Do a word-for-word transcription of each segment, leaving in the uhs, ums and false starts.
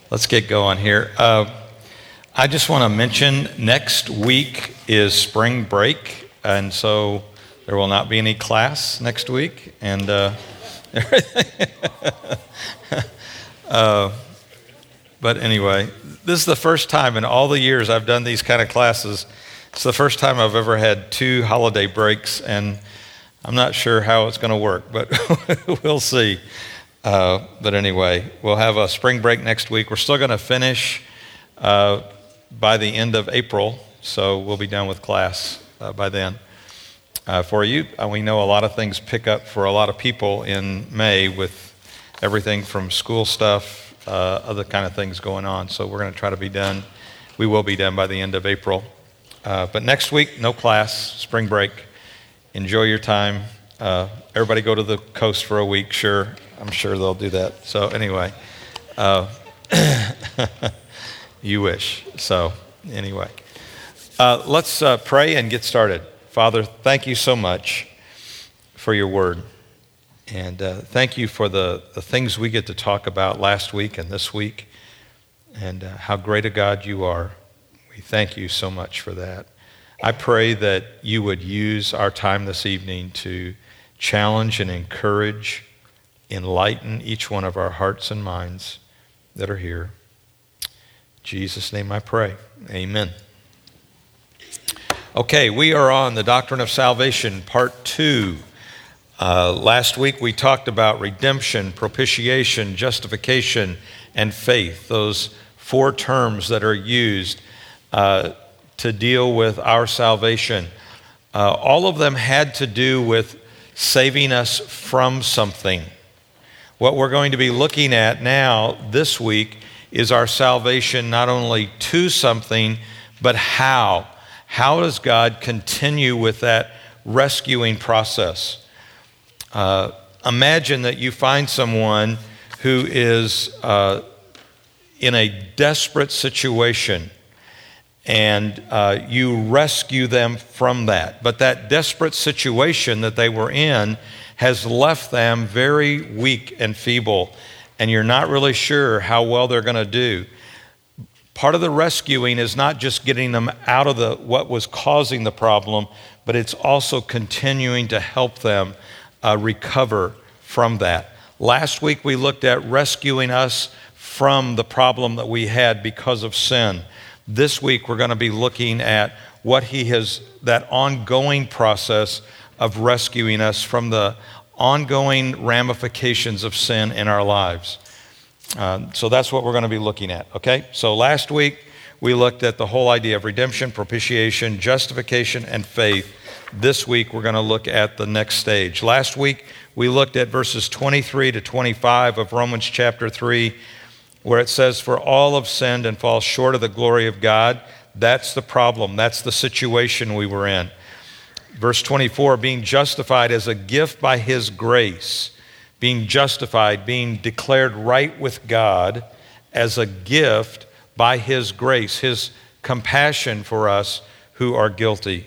Let's get going here. Uh, I just want to mention next week is spring break, and so there will not be any class next week. And uh, uh, but anyway, this is the first time in all the years I've done these kind of classes. It's the first time I've ever had two holiday breaks, and I'm not sure how it's going to work, but we'll see. Uh, but anyway, we'll have a spring break next week. We're still going to finish uh, by the end of April, so we'll be done with class uh, by then. Uh, for you, uh, we know a lot of things pick up for a lot of people in May with everything from school stuff, uh, other kind of things going on. So we're going to try to be done. We will be done by the end of April. Uh, but next week, no class, spring break. Enjoy your time. Uh, everybody go to the coast for a week, sure. I'm sure they'll do that. So anyway, uh, you wish. So anyway, uh, let's uh, pray and get started. Father, thank you so much for your word. And uh, thank you for the, the things we get to talk about last week and this week, and uh, how great a God you are. We thank you so much for that. I pray that you would use our time this evening to challenge and encourage, enlighten each one of our hearts and minds that are here. In Jesus' name I pray. Amen. Okay, we are on the Doctrine of Salvation, part two. Uh, last week we talked about redemption, propitiation, justification, and faith, those four terms that are used uh, to deal with our salvation. Uh, all of them had to do with saving us from something. What we're going to be looking at now this week is our salvation not only to something, but how. How does God continue with that rescuing process? Uh, imagine that you find someone who is uh, in a desperate situation, and uh, you rescue them from that. But that desperate situation that they were in has left them very weak and feeble, and you're not really sure how well they're going to do. Part of the rescuing is not just getting them out of the what was causing the problem, but it's also continuing to help them uh, recover from that. Last week we looked at rescuing us from the problem that we had because of sin. This week we're going to be looking at what he has, that ongoing process of rescuing us from the ongoing ramifications of sin in our lives. Uh, so that's what we're going to be looking at, okay? So last week we looked at the whole idea of redemption, propitiation, justification, and faith. This week we're going to look at the next stage. Last week we looked at verses twenty-three to twenty-five of Romans chapter three, where it says, "For all have sinned and fall short of the glory of God." That's the problem. That's the situation we were in. Verse twenty-four, being justified as a gift by his grace. Being justified, being declared right with God as a gift by his grace, his compassion for us who are guilty.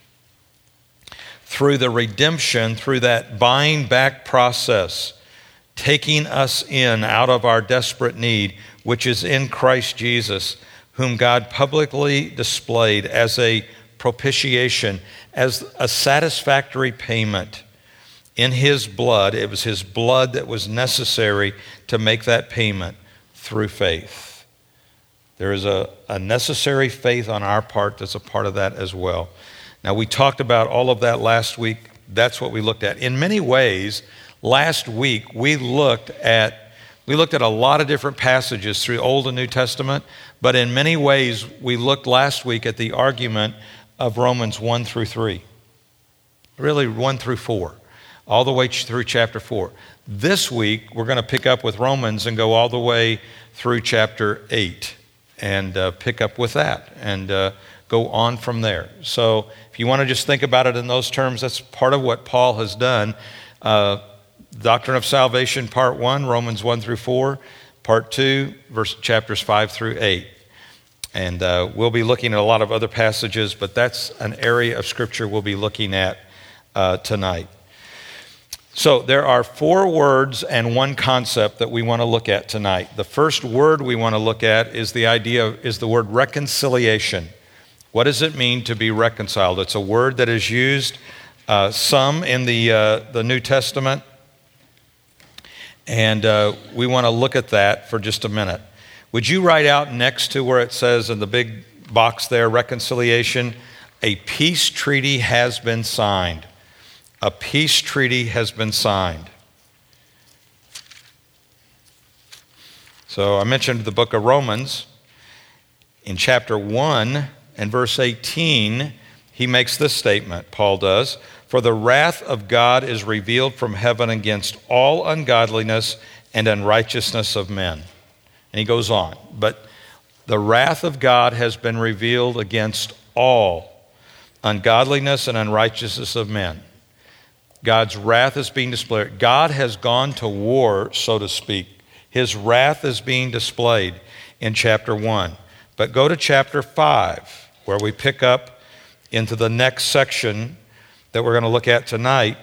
Through the redemption, through that buying back process, taking us in out of our desperate need, which is in Christ Jesus, whom God publicly displayed as a propitiation, as a satisfactory payment. In his blood, it was his blood that was necessary to make that payment through faith. There is a, a necessary faith on our part that's a part of that as well. Now, we talked about all of that last week. That's what we looked at. In many ways, last week we looked at we looked at a lot of different passages through Old and New Testament, but in many ways we looked last week at the argument of Romans one through three. Really one through four. All the way through chapter four. This week, we're going to pick up with Romans and go all the way through chapter eight and uh, pick up with that and uh, go on from there. So if you want to just think about it in those terms, that's part of what Paul has done. Uh, Doctrine of Salvation, part one, Romans one through four. Part two, verse chapters five through eight. And uh, we'll be looking at a lot of other passages, but that's an area of Scripture we'll be looking at uh, tonight. So there are four words and one concept that we want to look at tonight. The first word we want to look at is the idea of, is the word reconciliation. What does it mean to be reconciled? It's a word that is used uh, some in the uh, the New Testament, and uh, we want to look at that for just a minute. Would you write out next to where it says in the big box there, reconciliation, a peace treaty has been signed. A peace treaty has been signed. So I mentioned the book of Romans. In chapter one and verse eighteen, he makes this statement, Paul does, "For the wrath of God is revealed from heaven against all ungodliness and unrighteousness of men." And he goes on, but the wrath of God has been revealed against all ungodliness and unrighteousness of men. God's wrath is being displayed. God has gone to war, so to speak. His wrath is being displayed in chapter one. But go to chapter five, where we pick up into the next section that we're going to look at tonight.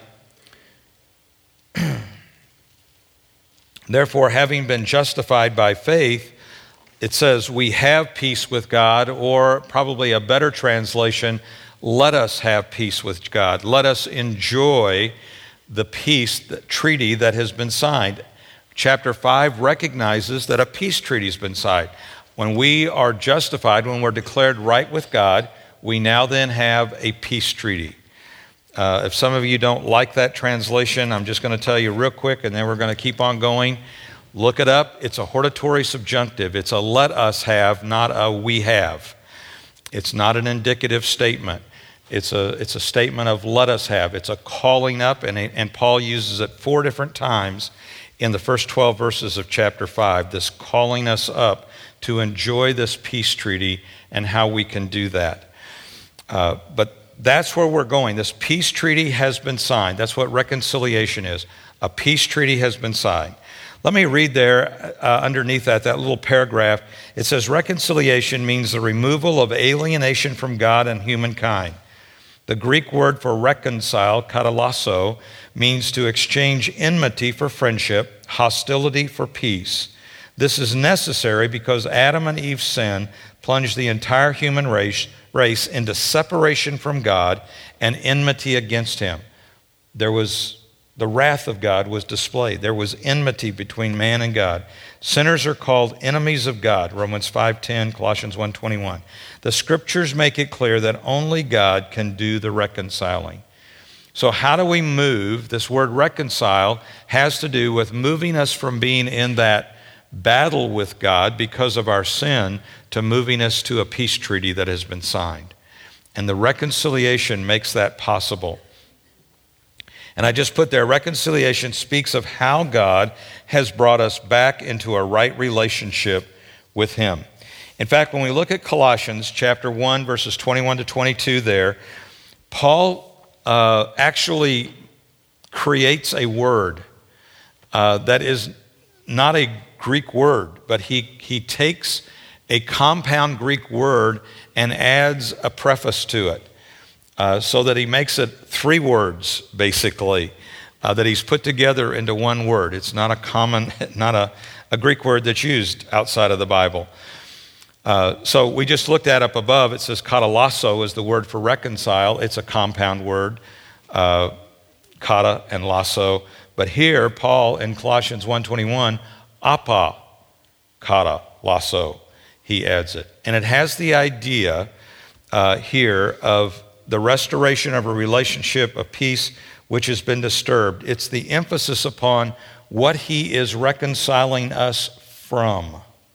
"Therefore, having been justified by faith," it says, "we have peace with God," or probably a better translation, let us have peace with God. Let us enjoy the peace, the treaty that has been signed. Chapter five recognizes that a peace treaty has been signed. When we are justified, when we're declared right with God, we now then have a peace treaty. Uh, if some of you don't like that translation, I'm just going to tell you real quick, and then we're going to keep on going. Look it up. It's a hortatory subjunctive. It's a let us have, not a we have. It's not an indicative statement. It's a, it's a statement of let us have. It's a calling up, and, and Paul uses it four different times in the first twelve verses of chapter five, this calling us up to enjoy this peace treaty and how we can do that. Uh, but that's where we're going. This peace treaty has been signed. That's what reconciliation is. A peace treaty has been signed. Let me read there uh, underneath that, that little paragraph. It says, reconciliation means the removal of alienation from God and humankind. The Greek word for reconcile, katalasso, means to exchange enmity for friendship, hostility for peace. This is necessary because Adam and Eve's sin plunged the entire human race, race into separation from God and enmity against him. There was the wrath of God was displayed. There was enmity between man and God. Sinners are called enemies of God, Romans five ten, Colossians one twenty-one. The scriptures make it clear that only God can do the reconciling. So how do we move? This word reconcile has to do with moving us from being in that battle with God because of our sin to moving us to a peace treaty that has been signed. And the reconciliation makes that possible. And I just put there, reconciliation speaks of how God has brought us back into a right relationship with him. In fact, when we look at Colossians chapter one, verses twenty-one to twenty-two there, Paul uh, actually creates a word uh, that is not a Greek word, but he, he takes a compound Greek word and adds a preface to it. Uh, so that he makes it three words, basically, uh, that he's put together into one word. It's not a common, not a, a Greek word that's used outside of the Bible. Uh, so we just looked at up above. It says katalasso is the word for reconcile. It's a compound word, uh, kata and lasso. But here, Paul in Colossians one twenty-one, apa, kata, lasso, he adds it. And it has the idea uh, here of the restoration of a relationship of peace which has been disturbed. It's the emphasis upon what he is reconciling us from.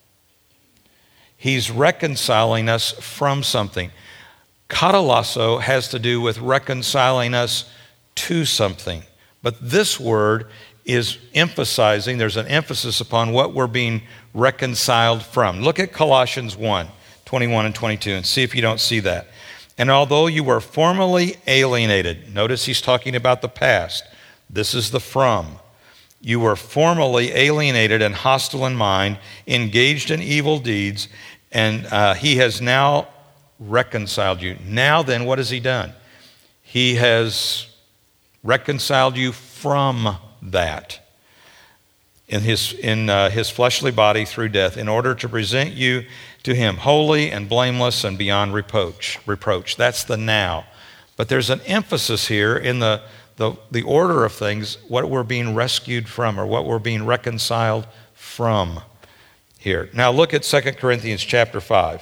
He's reconciling us from something. Katalasso has to do with reconciling us to something. But this word is emphasizing, there's an emphasis upon what we're being reconciled from. Look at Colossians one, twenty-one and twenty-two and see if you don't see that. And although you were formerly alienated, notice he's talking about the past. This is the from. You were formerly alienated and hostile in mind, engaged in evil deeds, and uh, he has now reconciled you. Now then, what has he done? He has reconciled you from that in his, in, uh, his fleshly body through death, in order to present you to him holy and blameless and beyond reproach. Reproach. That's the now. But there's an emphasis here in the, the, the order of things, what we're being rescued from or what we're being reconciled from here. Now look at Second Corinthians chapter five,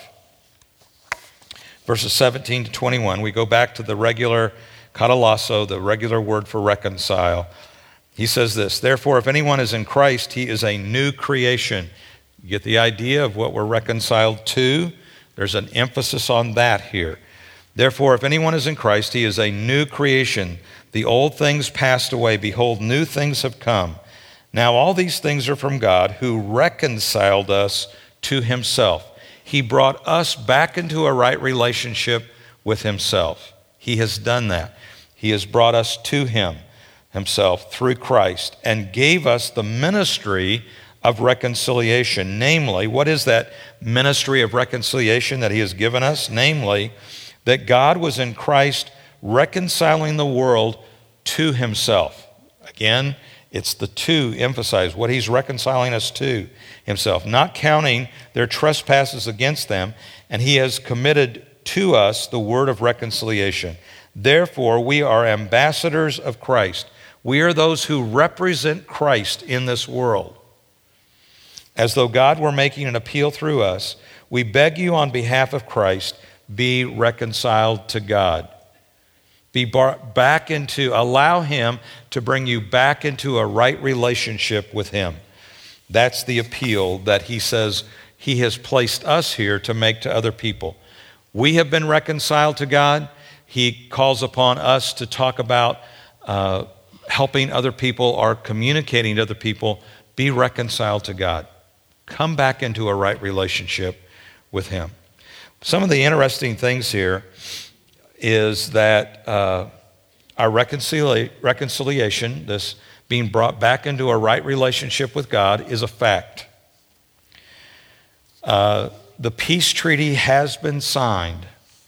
verses seventeen to twenty-one. We go back to the regular katalasso, the regular word for reconcile. He says this, therefore, if anyone is in Christ, he is a new creation. You get the idea of what we're reconciled to? There's an emphasis on that here. Therefore, if anyone is in Christ, he is a new creation. The old things passed away. Behold, new things have come. Now all these things are from God, who reconciled us to himself. He brought us back into a right relationship with himself. He has done that. He has brought us to him, himself, through Christ, and gave us the ministry of reconciliation. Namely, what is that ministry of reconciliation that he has given us? Namely, that God was in Christ reconciling the world to himself. Again, it's the to emphasize what he's reconciling us to himself, not counting their trespasses against them, and he has committed to us the word of reconciliation. Therefore, we are ambassadors of Christ. We are those who represent Christ in this world. As though God were making an appeal through us, we beg you on behalf of Christ, be reconciled to God. Be brought back into, allow him to bring you back into a right relationship with him. That's the appeal that he says he has placed us here to make to other people. We have been reconciled to God. He calls upon us to talk about uh, helping other people or communicating to other people, be reconciled to God. Come back into a right relationship with him. Some of the interesting things here is that uh, our reconcilia- reconciliation, this being brought back into a right relationship with God, is a fact. Uh, the peace treaty has been signed.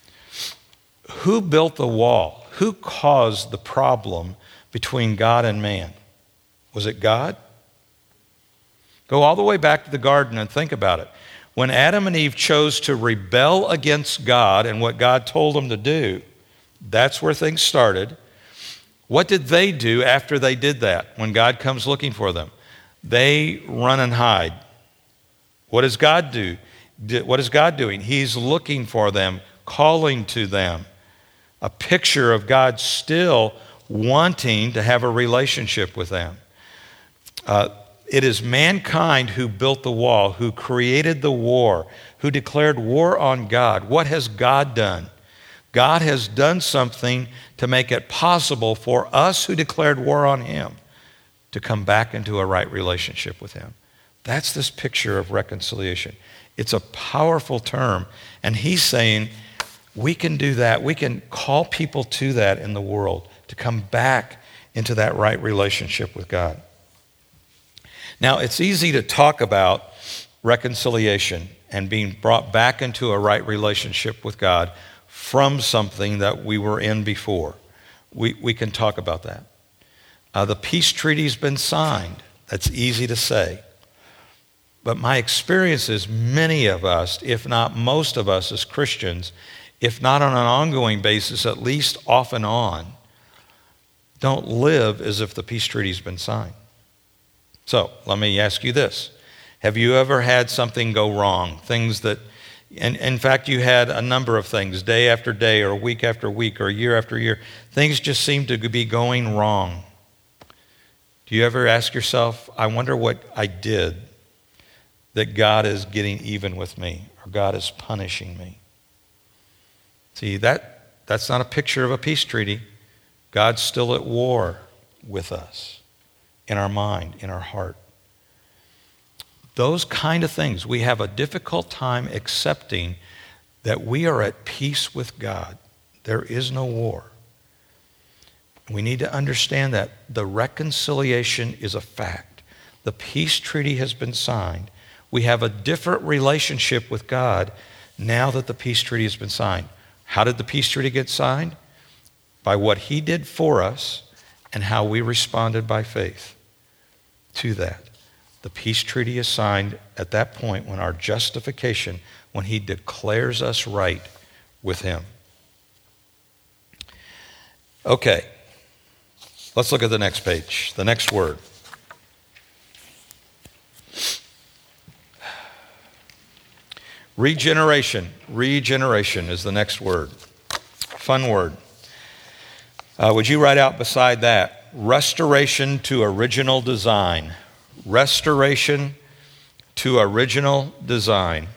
Who built the wall? Who caused the problem between God and man? Was it God? Go all the way back to the garden and think about it. When Adam and Eve chose to rebel against God and what God told them to do, that's where things started. What did they do after they did that when God comes looking for them? They run and hide. What does God do? What is God doing? He's looking for them, calling to them. A picture of God still wanting to have a relationship with them. Uh, It is mankind who built the wall, who created the war, who declared war on God. What has God done? God has done something to make it possible for us who declared war on him to come back into a right relationship with him. That's this picture of reconciliation. It's a powerful term, and he's saying we can do that. We can call people to that in the world, to come back into that right relationship with God. Now, it's easy to talk about reconciliation and being brought back into a right relationship with God from something that we were in before. We, we can talk about that. Uh, the peace treaty's been signed. That's easy to say. But my experience is many of us, if not most of us as Christians, if not on an ongoing basis, at least off and on, don't live as if the peace treaty's been signed. So let me ask you this. Have you ever had something go wrong? Things that, and in fact, you had a number of things, day after day or week after week or year after year. Things just seem to be going wrong. Do you ever ask yourself, I wonder what I did that God is getting even with me or God is punishing me? See, that that's not a picture of a peace treaty. God's still at war with us. In our mind, in our heart. Those kind of things, we have a difficult time accepting that we are at peace with God. There is no war. We need to understand that the reconciliation is a fact. The peace treaty has been signed. We have a different relationship with God now that the peace treaty has been signed. How did the peace treaty get signed? By what he did for us, and how we responded by faith to that. The peace treaty is signed at that point when our justification, when he declares us right with him. Okay, let's look at the next page, the next word. Regeneration. Regeneration is the next word. Fun word. Uh, would you write out beside that? Restoration to original design. Restoration to original design.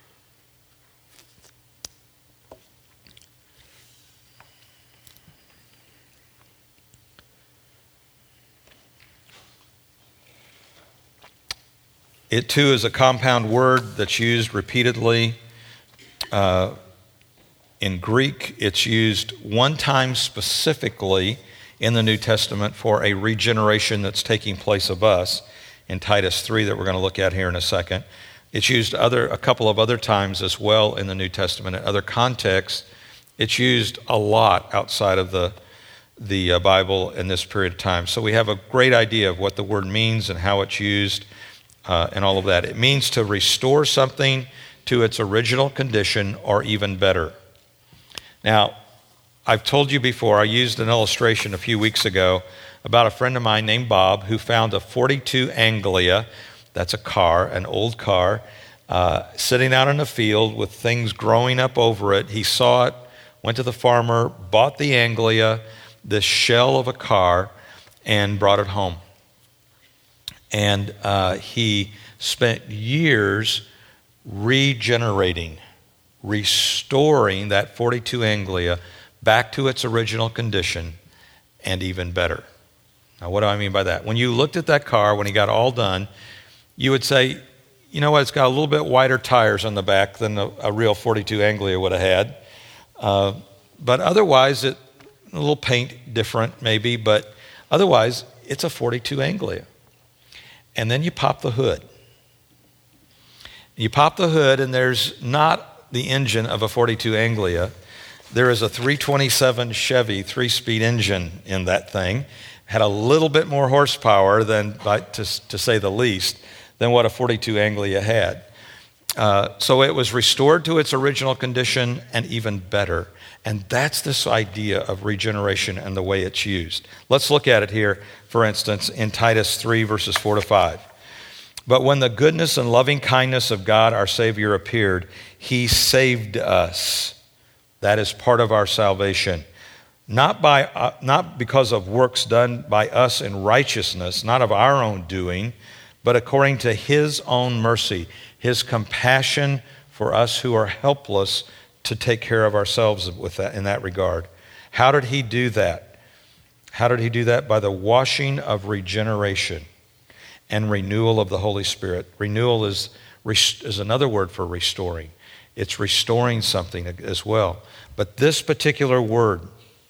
It too is a compound word that's used repeatedly. Uh, in Greek, it's used one time specifically in the New Testament for a regeneration that's taking place of us in Titus three that we're going to look at here in a second. It's used other a couple of other times as well in the New Testament in other contexts. It's used a lot outside of the, the uh, Bible in this period of time. So we have a great idea of what the word means and how it's used. Uh, and all of that. It means to restore something to its original condition or even better. Now, I've told you before, I used an illustration a few weeks ago about a friend of mine named Bob who found a forty-two Anglia, that's a car, an old car, uh, sitting out in a field with things growing up over it. He saw it, went to the farmer, bought the Anglia, this shell of a car, and brought it home. And uh, he spent years regenerating, restoring that forty-two Anglia back to its original condition and even better. Now, what do I mean by that? When you looked at that car, when he got all done, you would say, you know what, it's got a little bit wider tires on the back than a, a real forty-two Anglia would have had. Uh, but otherwise, it a little paint different maybe, but otherwise, it's a forty-two Anglia. And then you pop the hood. You pop the hood, and there's not the engine of a forty-two Anglia. There is a three twenty-seven Chevy three-speed engine in that thing. Had a little bit more horsepower than, by, to, to say the least, than what a forty-two Anglia had. Uh, so it was restored to its original condition and even better. And that's this idea of regeneration and the way it's used. Let's look at it here, for instance, in Titus three, verses four to five. But when the goodness and loving kindness of God, our Savior, appeared, he saved us. That is part of our salvation. Not, by, uh, not because of works done by us in righteousness, not of our own doing, but according to his own mercy, his compassion for us who are helpless to take care of ourselves with that, in that regard. How did he do that? How did he do that? By the washing of regeneration and renewal of the Holy Spirit. Renewal is, is another word for restoring. It's restoring something as well. But this particular word,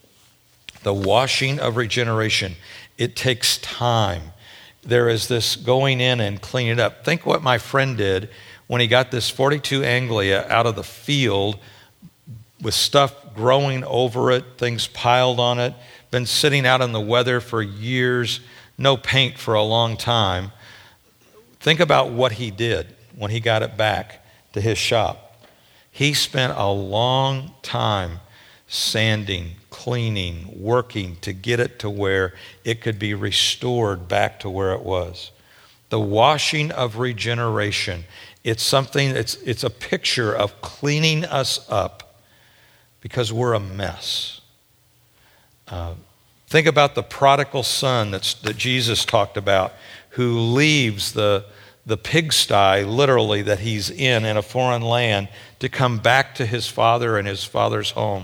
the washing of regeneration, it takes time. There is this going in and cleaning it up. Think what my friend did when he got this forty-two Anglia out of the field with stuff growing over it, things piled on it, been sitting out in the weather for years, no paint for a long time. Think about what he did when he got it back to his shop. He spent a long time sanding, cleaning, working to get it to where it could be restored back to where it was. The washing of regeneration, it's something, it's, it's a picture of cleaning us up because we're a mess. Uh, think about the prodigal son that's, that Jesus talked about, who leaves the, the pigsty, literally, that he's in in a foreign land to come back to his father and his father's home.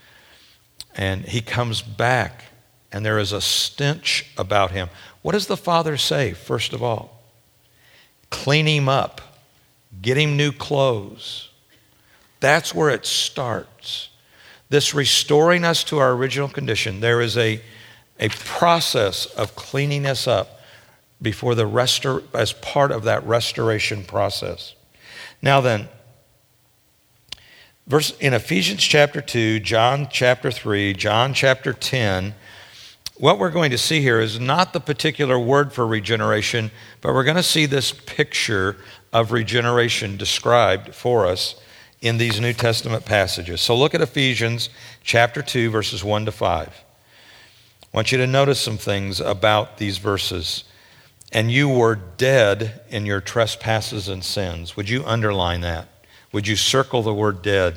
And he comes back, and there is a stench about him. What does the father say, first of all? Clean him up. Get him new clothes. That's where it starts. This restoring us to our original condition, there is a, a process of cleaning us up before the restor- as part of that restoration process. Now then, verse in Ephesians chapter two, John chapter three, John chapter ten, what we're going to see here is not the particular word for regeneration, but we're going to see this picture of regeneration described for us in these New Testament passages. So look at Ephesians chapter two, verses one to five. I want you to notice some things about these verses. And you were dead in your trespasses and sins. Would you underline that? Would you circle the word dead?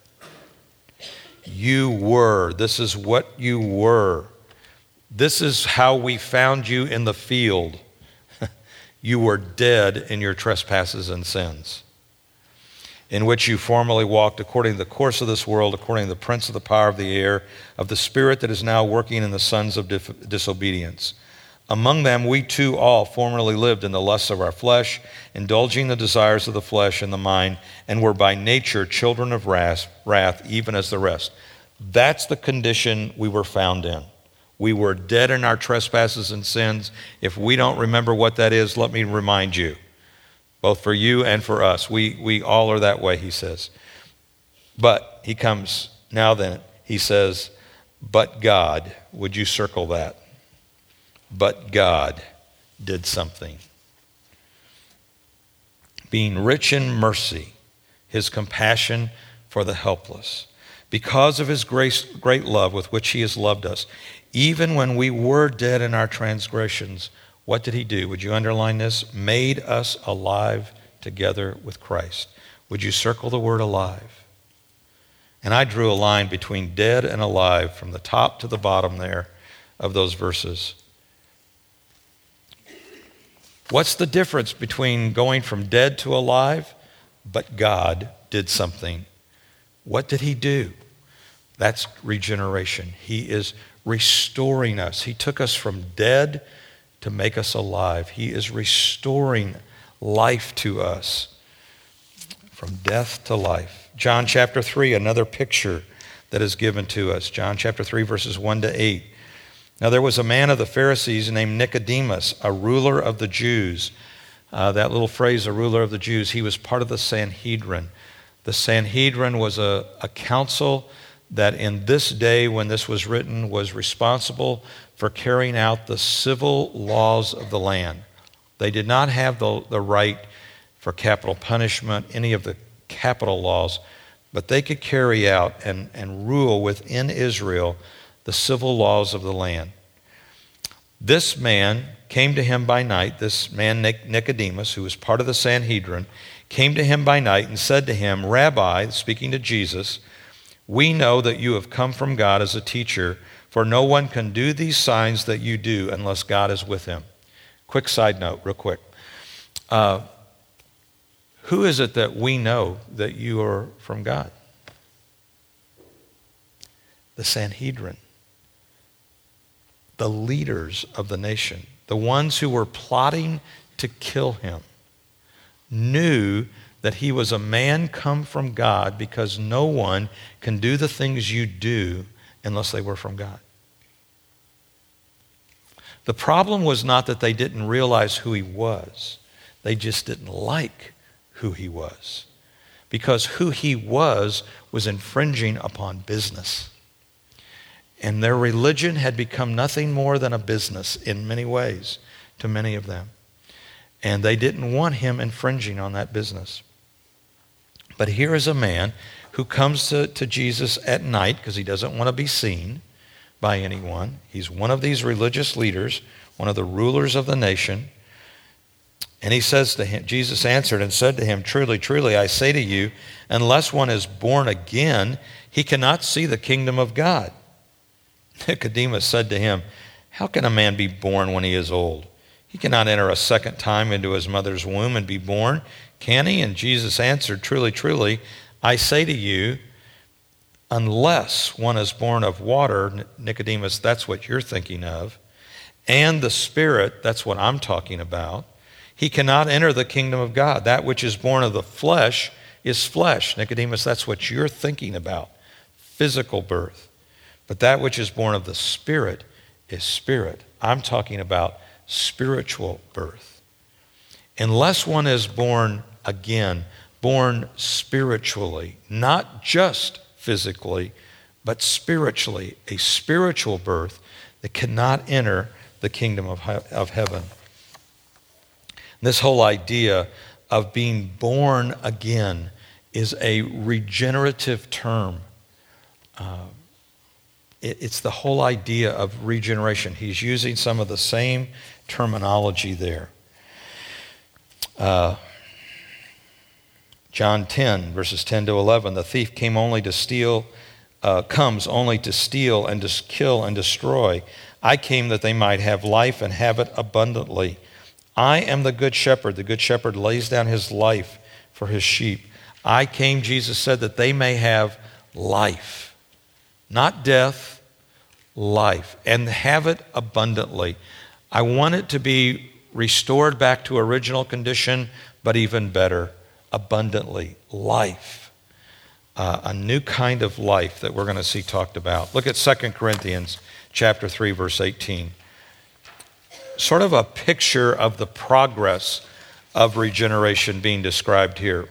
You were. This is what you were. This is how we found you in the field. You were dead in your trespasses and sins, in which you formerly walked according to the course of this world, according to the prince of the power of the air, of the spirit that is now working in the sons of dif- disobedience. Among them we too all formerly lived in the lusts of our flesh, indulging the desires of the flesh and the mind, and were by nature children of wrath, wrath, even as the rest. That's the condition we were found in. We were dead in our trespasses and sins. If we don't remember what that is, let me remind you, both for you and for us. We, we all are that way, he says. But he comes, now then, he says, but God, would you circle that? But God did something. Being rich in mercy, his compassion for the helpless, because of his grace, great love with which he has loved us, even when we were dead in our transgressions, what did he do? Would you underline this? Made us alive together with Christ. Would you circle the word alive? And I drew a line between dead and alive from the top to the bottom there of those verses. What's the difference between going from dead to alive? But God did something. What did he do? That's regeneration. He is restoring us. He took us from dead to make us alive. He is restoring life to us from death to life. John chapter three, another picture that is given to us. John chapter three, verses one to eight. Now there was a man of the Pharisees named Nicodemus, a ruler of the Jews. Uh, that little phrase, a ruler of the Jews, he was part of the Sanhedrin. The Sanhedrin was a, a council that in this day when this was written was responsible for carrying out the civil laws of the land. They did not have the, the right for capital punishment, any of the capital laws, but they could carry out and, and rule within Israel the civil laws of the land. This man came to him by night, this man Nicodemus, who was part of the Sanhedrin, came to him by night and said to him, Rabbi, speaking to Jesus, we know that you have come from God as a teacher, for no one can do these signs that you do unless God is with him. Quick side note, real quick. Uh, who is it that we know that you are from God? The Sanhedrin. The leaders of the nation, the ones who were plotting to kill him, knew that he was a man come from God, because no one can do the things you do unless they were from God. The problem was not that they didn't realize who he was. They just didn't like who he was, because who he was was infringing upon business. And their religion had become nothing more than a business in many ways to many of them. And they didn't want him infringing on that business. But here is a man who comes to, to Jesus at night because he doesn't want to be seen by anyone. He's one of these religious leaders, one of the rulers of the nation. And he says to him, Jesus answered and said to him, Truly, truly, I say to you, unless one is born again, he cannot see the kingdom of God. Nicodemus said to him, How can a man be born when he is old? He cannot enter a second time into his mother's womb and be born, can he? And Jesus answered, Truly, truly, I say to you, unless one is born of water, Nicodemus, that's what you're thinking of, and the Spirit, that's what I'm talking about, he cannot enter the kingdom of God. That which is born of the flesh is flesh. Nicodemus, that's what you're thinking about, physical birth. But that which is born of the Spirit is spirit. I'm talking about spiritual birth. Unless one is born again, born spiritually, not just physically, but spiritually, a spiritual birth, They cannot enter the kingdom of, of heaven. This whole idea of being born again is a regenerative term. Uh, it, it's the whole idea of regeneration. He's using some of the same terminology there. Uh, John ten, verses ten to eleven, the thief came only to steal, uh, comes only to steal and to kill and destroy. I came that they might have life and have it abundantly. I am the good shepherd. The good shepherd lays down his life for his sheep. I came, Jesus said, that they may have life. Not death, life. And have it abundantly. I want it to be restored back to original condition, but even better, abundantly. Life. Uh, a new kind of life that we're going to see talked about. Look at Second Corinthians chapter three, verse eighteen. Sort of a picture of the progress of regeneration being described here.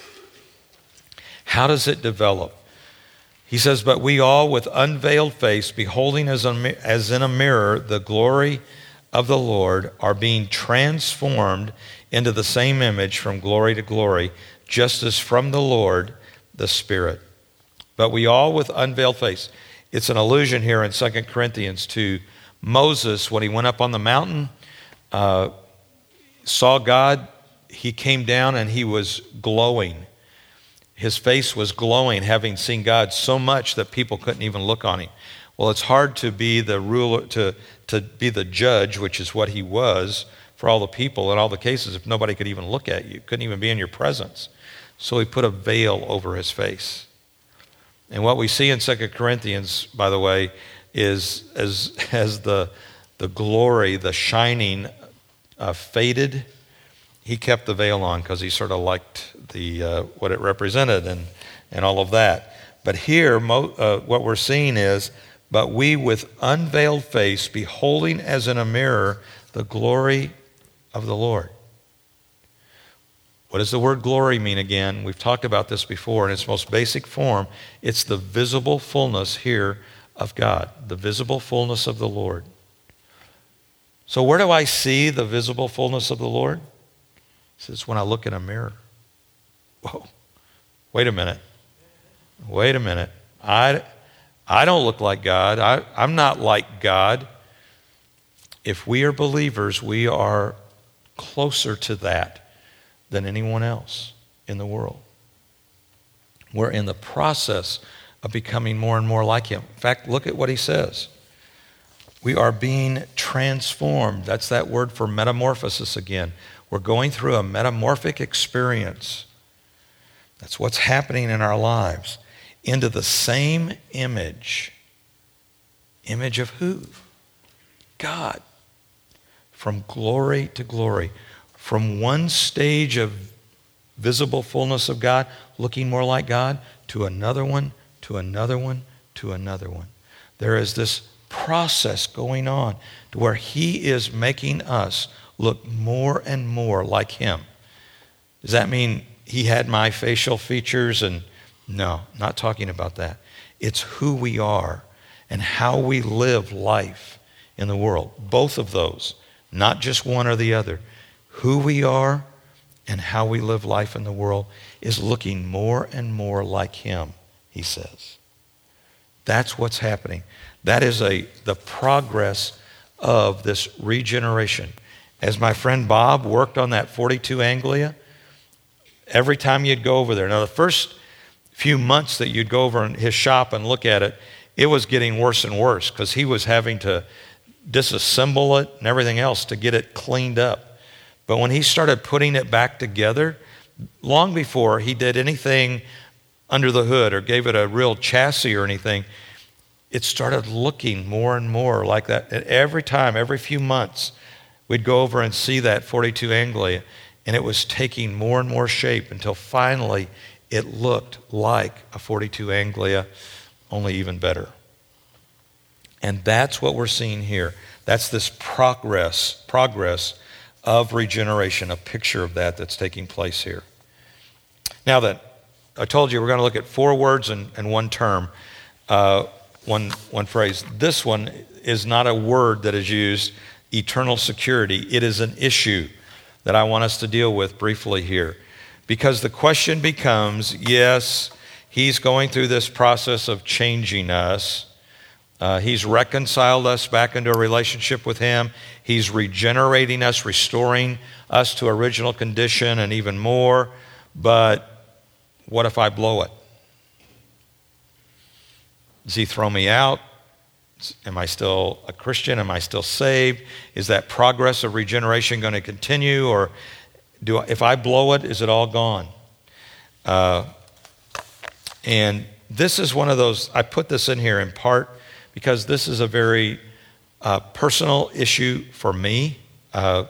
How does it develop? He says, but we all with unveiled face, beholding as, a, as in a mirror the glory of the Lord, are being transformed into the same image from glory to glory, just as from the Lord the Spirit. But we all with unveiled face. It's an allusion here in Second Corinthians to Moses, when he went up on the mountain, uh, saw God, he came down and he was glowing. His face was glowing, having seen God so much that people couldn't even look on him. Well, it's hard to be the ruler, to, to be the judge, which is what he was for all the people in all the cases, if nobody could even look at you, couldn't even be in your presence. So he put a veil over his face. And what we see in Second Corinthians, by the way, is as as the the glory, the shining uh, faded, he kept the veil on because he sort of liked the uh, what it represented and and all of that. But here, mo- uh, what we're seeing is, but we with unveiled face, beholding as in a mirror the glory of the Lord. What does the word glory mean again? We've talked about this before in its most basic form. It's the visible fullness here of God, the visible fullness of the Lord. So where do I see the visible fullness of the Lord? He says, when I look in a mirror. Whoa, wait a minute. Wait a minute. I, I don't look like God. I, I'm not like God. If we are believers, we are closer to that than anyone else in the world. We're in the process of becoming more and more like him. In fact, look at what he says. We are being transformed. That's that word for metamorphosis again. We're going through a metamorphic experience. That's what's happening in our lives. Into the same image. Image of who? God. From glory to glory. From one stage of visible fullness of God, looking more like God, to another one, to another one, to another one. There is this process going on to where he is making us look more and more like him. Does that mean he had my facial features? And no, not talking about that. It's who we are and how we live life in the world. Both of those, not just one or the other. Who we are and how we live life in the world is looking more and more like him, he says. That's what's happening. That is a the progress of this regeneration. As my friend Bob worked on that forty-two Anglia, every time you'd go over there, now the first few months that you'd go over in his shop and look at it, it was getting worse and worse because he was having to disassemble it and everything else to get it cleaned up. But when he started putting it back together, long before he did anything under the hood or gave it a real chassis or anything, it started looking more and more like that. And every time, every few months, we'd go over and see that forty-two Anglia, and it was taking more and more shape until finally it looked like a forty-two Anglia, only even better. And that's what we're seeing here. That's this progress, progress of regeneration, a picture of that that's taking place here. Now that I told you we're going to look at four words and, and one term, uh, one, one phrase. This one is not a word that is used, eternal security. It is an issue that I want us to deal with briefly here. Because the question becomes, yes, he's going through this process of changing us. Uh, he's reconciled us back into a relationship with him. He's regenerating us, restoring us to original condition and even more. But what if I blow it? Does he throw me out? Am I still a Christian? Am I still saved? Is that progress of regeneration going to continue? Or do I, if I blow it, is it all gone? Uh, and this is one of those, I put this in here in part because this is a very uh, personal issue for me. Uh,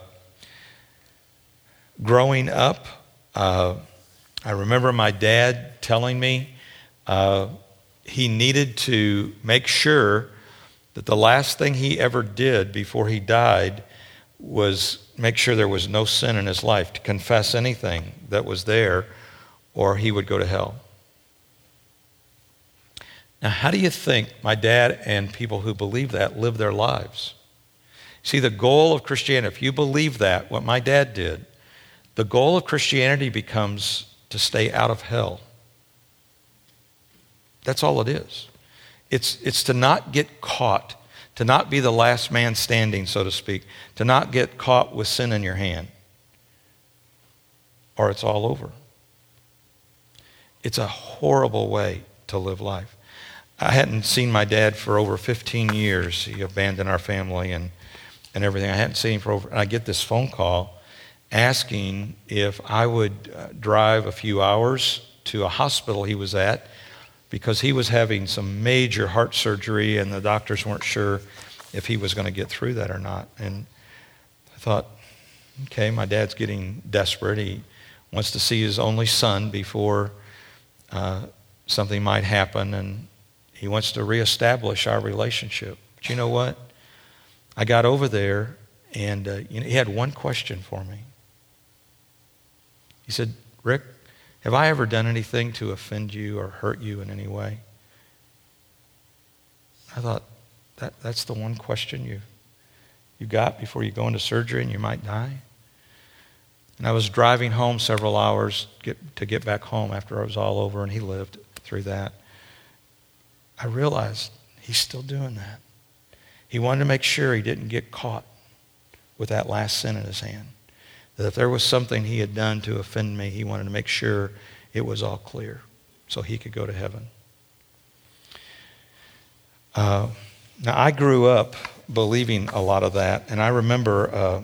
growing up, uh, I remember my dad telling me uh, he needed to make sure that the last thing he ever did before he died was make sure there was no sin in his life, to confess anything that was there, or he would go to hell. Now, how do you think my dad and people who believe that live their lives? See, the goal of Christianity, if you believe that, what my dad did, the goal of Christianity becomes to stay out of hell. That's all it is. It's, it's to not get caught, to not be the last man standing, so to speak, to not get caught with sin in your hand, or it's all over. It's a horrible way to live life. I hadn't seen my dad for over fifteen years. He abandoned our family and, and everything. I hadn't seen him for over, and I get this phone call asking if I would uh, drive a few hours to a hospital he was at because he was having some major heart surgery and the doctors weren't sure if he was going to get through that or not. And I thought, okay, my dad's getting desperate. He wants to see his only son before uh, something might happen, and he wants to reestablish our relationship. But you know what? I got over there, and uh, you know, he had one question for me. He said, Rick, have I ever done anything to offend you or hurt you in any way? I thought, that that's the one question you you got before you go into surgery and you might die? And I was driving home several hours get, to get back home after I was all over, and he lived through that. I realized he's still doing that. He wanted to make sure he didn't get caught with that last sin in his hand. That if there was something he had done to offend me, he wanted to make sure it was all clear so he could go to heaven. Uh, now, I grew up believing a lot of that, and I remember uh,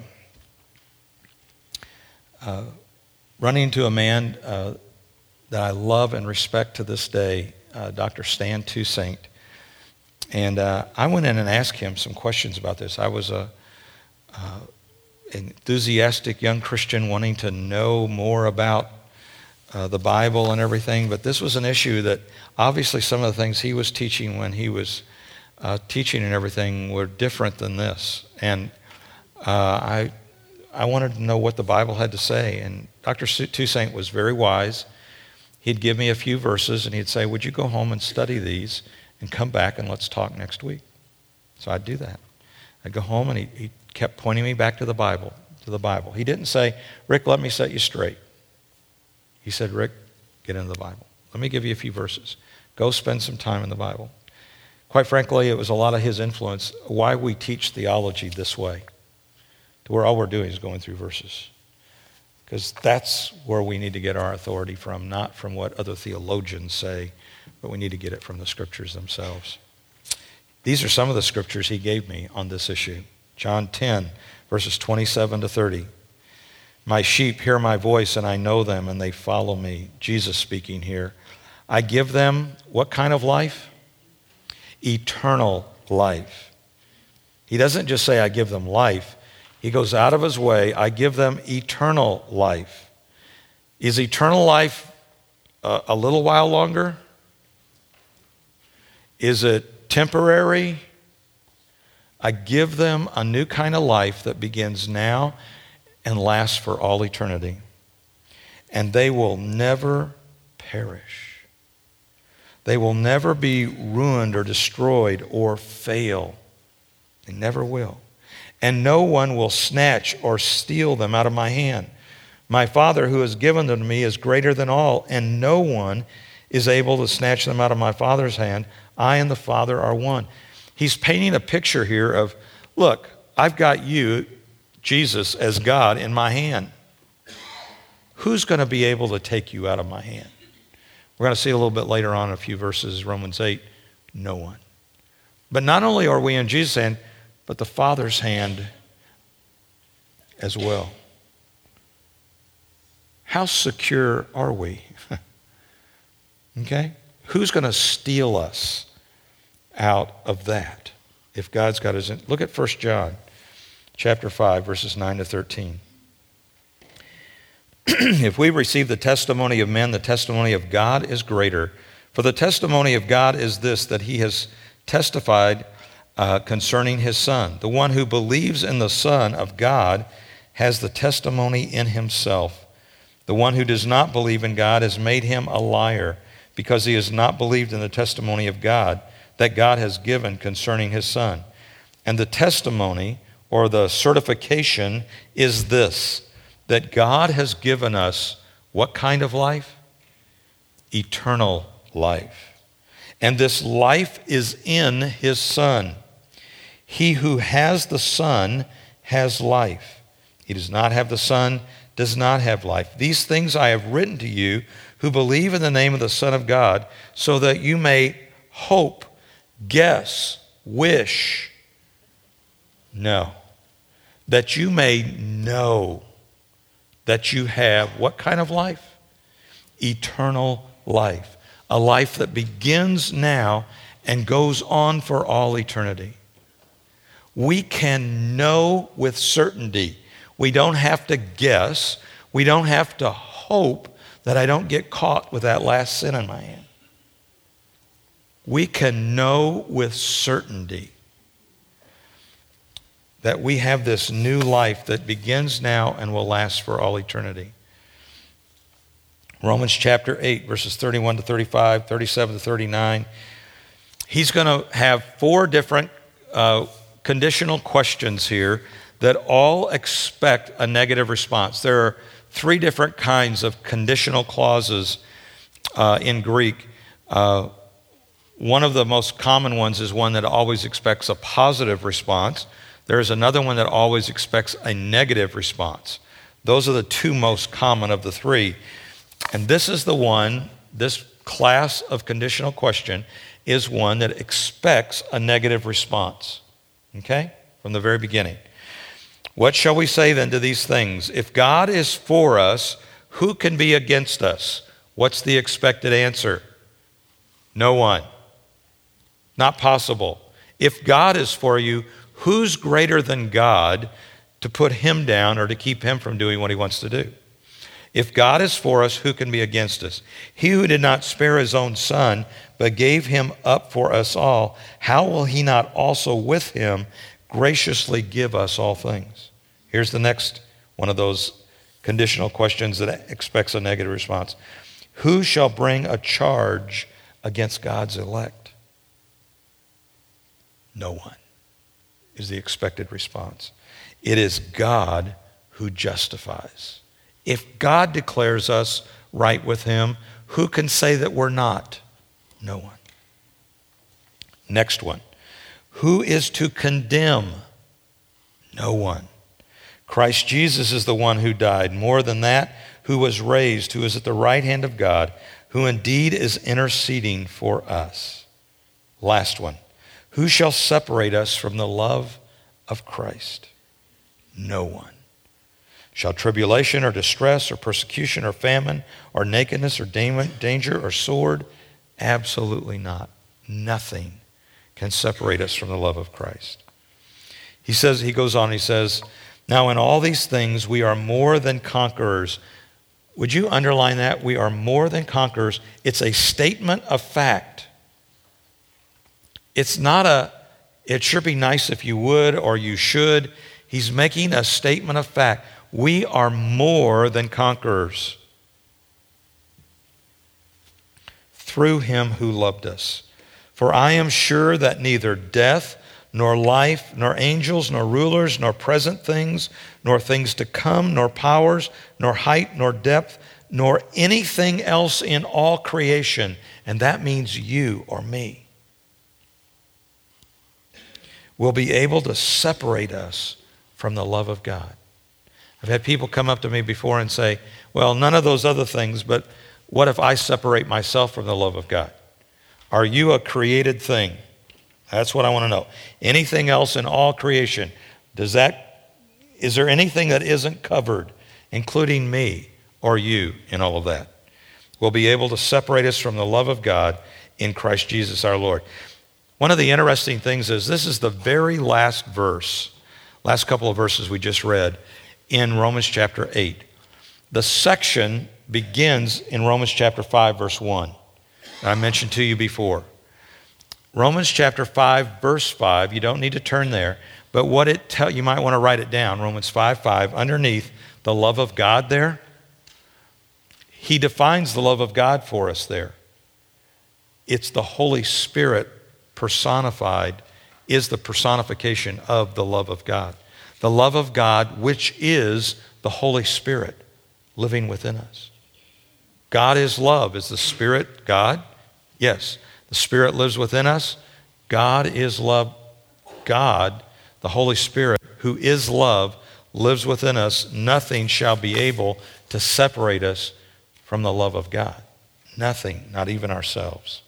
uh, running into a man uh, that I love and respect to this day, uh, Doctor Stan Toussaint. And uh, I went in and asked him some questions about this. I was a uh, enthusiastic young Christian wanting to know more about uh, the Bible and everything, but this was an issue that obviously some of the things he was teaching when he was uh, teaching and everything were different than this. And uh, I I wanted to know what the Bible had to say. And Doctor Toussaint was very wise. He'd give me a few verses and he'd say, would you go home and study these and come back and let's talk next week? So I'd do that. I'd go home and he, he kept pointing me back to the Bible, to the Bible. He didn't say, Rick, let me set you straight. He said, Rick, get into the Bible. Let me give you a few verses. Go spend some time in the Bible. Quite frankly, it was a lot of his influence, why we teach theology this way, to where all we're doing is going through verses. Because that's where we need to get our authority from, not from what other theologians say, but we need to get it from the scriptures themselves. These are some of the scriptures he gave me on this issue. John ten, verses twenty-seven to thirty. My sheep hear my voice, and I know them, and they follow me. Jesus speaking here. I give them what kind of life? Eternal life. He doesn't just say I give them life. He goes out of his way. I give them eternal life. Is eternal life a, a little while longer? Is it temporary? I give them a new kind of life that begins now and lasts for all eternity. And they will never perish. They will never be ruined or destroyed or fail. They never will. And no one will snatch or steal them out of my hand. My Father who has given them to me is greater than all, and no one is able to snatch them out of my Father's hand. I and the Father are one. He's painting a picture here of, look, I've got you, Jesus, as God in my hand. Who's going to be able to take you out of my hand? We're going to see a little bit later on in a few verses, Romans eight, no one. But not only are we in Jesus' hand, but the Father's hand as well. How secure are we? Okay? Who's going to steal us out of that if God's got his... Look at First John chapter five, verses nine to thirteen. If we receive the testimony of men, the testimony of God is greater. For the testimony of God is this, that he has testified uh, concerning his Son. The one who believes in the Son of God has the testimony in himself. The one who does not believe in God has made him a liar, because he has not believed in the testimony of God that God has given concerning his Son. And the testimony, or the certification, is this, that God has given us what kind of life? Eternal life. And this life is in his Son. He who has the Son has life. He does not have the Son, does not have life. These things I have written to you who believe in the name of the Son of God, so that you may hope, guess, wish, no, that you may know that you have what kind of life? Eternal life. A life that begins now and goes on for all eternity. We can know with certainty. We don't have to guess. We don't have to hope that I don't get caught with that last sin in my hand. We can know with certainty that we have this new life that begins now and will last for all eternity. Romans chapter eight, verses thirty-one to thirty-five, thirty-seven to thirty-nine. He's going to have four different uh, conditional questions here that all expect a negative response. There are three different kinds of conditional clauses uh, in Greek. Uh, one of the most common ones is one that always expects a positive response. There is another one that always expects a negative response. Those are the two most common of the three. And this is the one, this class of conditional question is one that expects a negative response. Okay? From the very beginning. What shall we say then to these things? If God is for us, who can be against us? What's the expected answer? No one. Not possible. If God is for you, who's greater than God to put him down or to keep him from doing what he wants to do? If God is for us, who can be against us? He who did not spare his own Son, but gave him up for us all, how will he not also with him graciously give us all things? Here's the next one of those conditional questions that expects a negative response. Who shall bring a charge against God's elect? No one is the expected response. It is God who justifies. If God declares us right with him, who can say that we're not? No one. Next one. Who is to condemn? No one. Christ Jesus is the one who died. More than that, who was raised, who is at the right hand of God, who indeed is interceding for us. Last one. Who shall separate us from the love of Christ? No one. Shall tribulation or distress or persecution or famine or nakedness or danger or sword? Absolutely not. Nothing can separate us from the love of Christ. He says, he goes on, he says, now in all these things we are more than conquerors. Would you underline that? We are more than conquerors. It's a statement of fact. It's not a, it sure be nice if you would or you should. He's making a statement of fact. We are more than conquerors through him who loved us. For I am sure that neither death, nor life, nor angels, nor rulers, nor present things, nor things to come, nor powers, nor height, nor depth, nor anything else in all creation, and that means you or me, will be able to separate us from the love of God. I've had people come up to me before and say, well, none of those other things, but what if I separate myself from the love of God? Are you a created thing? That's what I want to know. Anything else in all creation, does that, is there anything that isn't covered, including me or you in all of that? Will be able to separate us from the love of God in Christ Jesus our Lord. One of the interesting things is this is the very last verse, last couple of verses we just read in Romans chapter eight. The section begins in Romans chapter five, verse one. I mentioned to you before. Romans chapter five, verse five, you don't need to turn there, but what it tell you might want to write it down, Romans five, five, underneath the love of God there, he defines the love of God for us there. It's the Holy Spirit personified, is the personification of the love of God. The love of God, which is the Holy Spirit living within us. God is love. Is the Spirit God? Yes. The Spirit lives within us. God is love. God, the Holy Spirit, who is love, lives within us. Nothing shall be able to separate us from the love of God. Nothing, not even ourselves.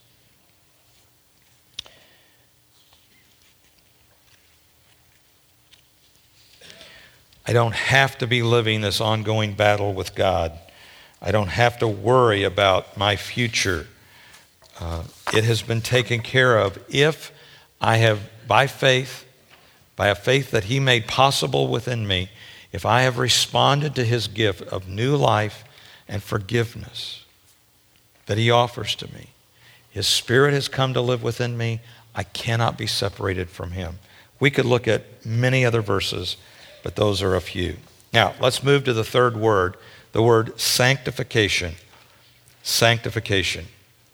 I don't have to be living this ongoing battle with God. I don't have to worry about my future. Uh, it has been taken care of if I have, by faith, by a faith that he made possible within me, if I have responded to his gift of new life and forgiveness that he offers to me. His Spirit has come to live within me. I cannot be separated from him. We could look at many other verses, but those are a few. Now, let's move to the third word, the word sanctification. Sanctification.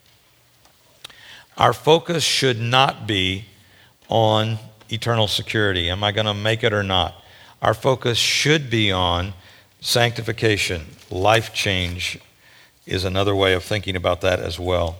Our focus should not be on eternal security. Am I going to make it or not? Our focus should be on sanctification. Life change is another way of thinking about that as well.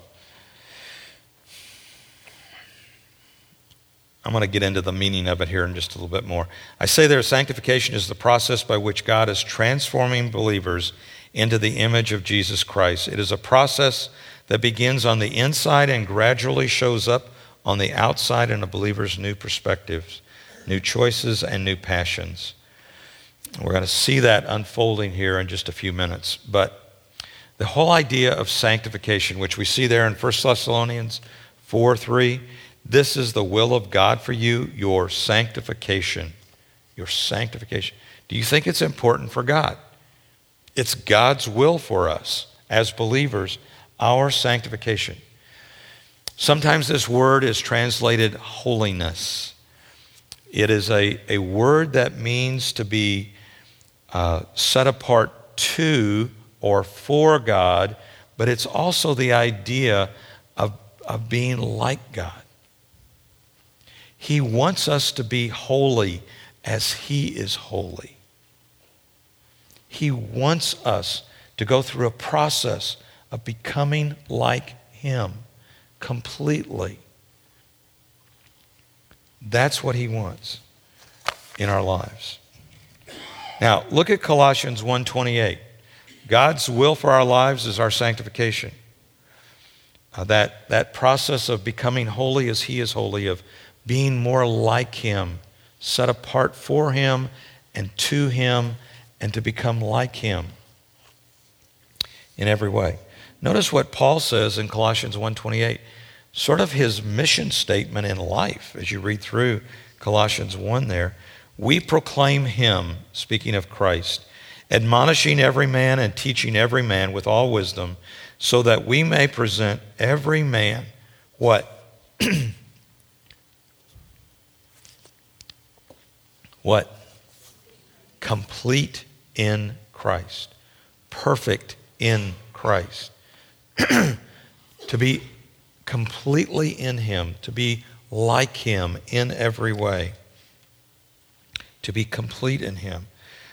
I'm going to get into the meaning of it here in just a little bit more. I say there, sanctification is the process by which God is transforming believers into the image of Jesus Christ. It is a process that begins on the inside and gradually shows up on the outside in a believer's new perspectives, new choices, and new passions. We're going to see that unfolding here in just a few minutes. But the whole idea of sanctification, which we see there in First Thessalonians four three, this is the will of God for you, your sanctification. Your sanctification. Do you think it's important for God? It's God's will for us as believers, our sanctification. Sometimes this word is translated holiness. It is a, a word that means to be uh, set apart to or for God, but it's also the idea of, of being like God. He wants us to be holy as he is holy. He wants us to go through a process of becoming like him completely. That's what he wants in our lives. Now, look at Colossians one twenty-eight. God's will for our lives is our sanctification. Uh, that, that process of becoming holy as he is holy, of being more like him, set apart for him and to him, and to become like him in every way. Notice what Paul says in Colossians one twenty-eight, sort of his mission statement in life as you read through Colossians one there. We proclaim him, speaking of Christ, admonishing every man and teaching every man with all wisdom, so that we may present every man what? What? Complete in Christ. Perfect in Christ. To be completely in him, to be like him in every way, to be complete in him.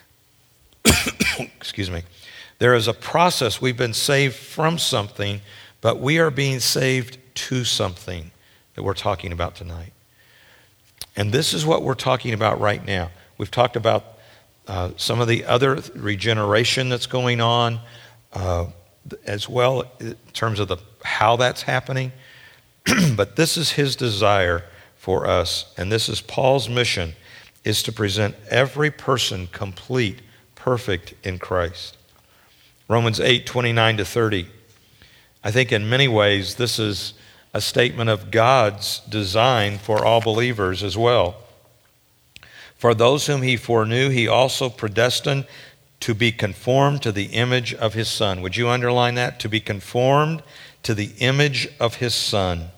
Excuse me. There is a process. We've been saved from something, but we are being saved to something that we're talking about tonight. And this is what we're talking about right now. We've talked about uh, some of the other regeneration that's going on uh, as well in terms of the how that's happening. But this is his desire for us, and this is Paul's mission, is to present every person complete, perfect in Christ. Romans eight, twenty-nine to thirty. I think in many ways this is a statement of God's design for all believers as well. For those whom he foreknew, he also predestined to be conformed to the image of his Son. Would you underline that? To be conformed to the image of his Son.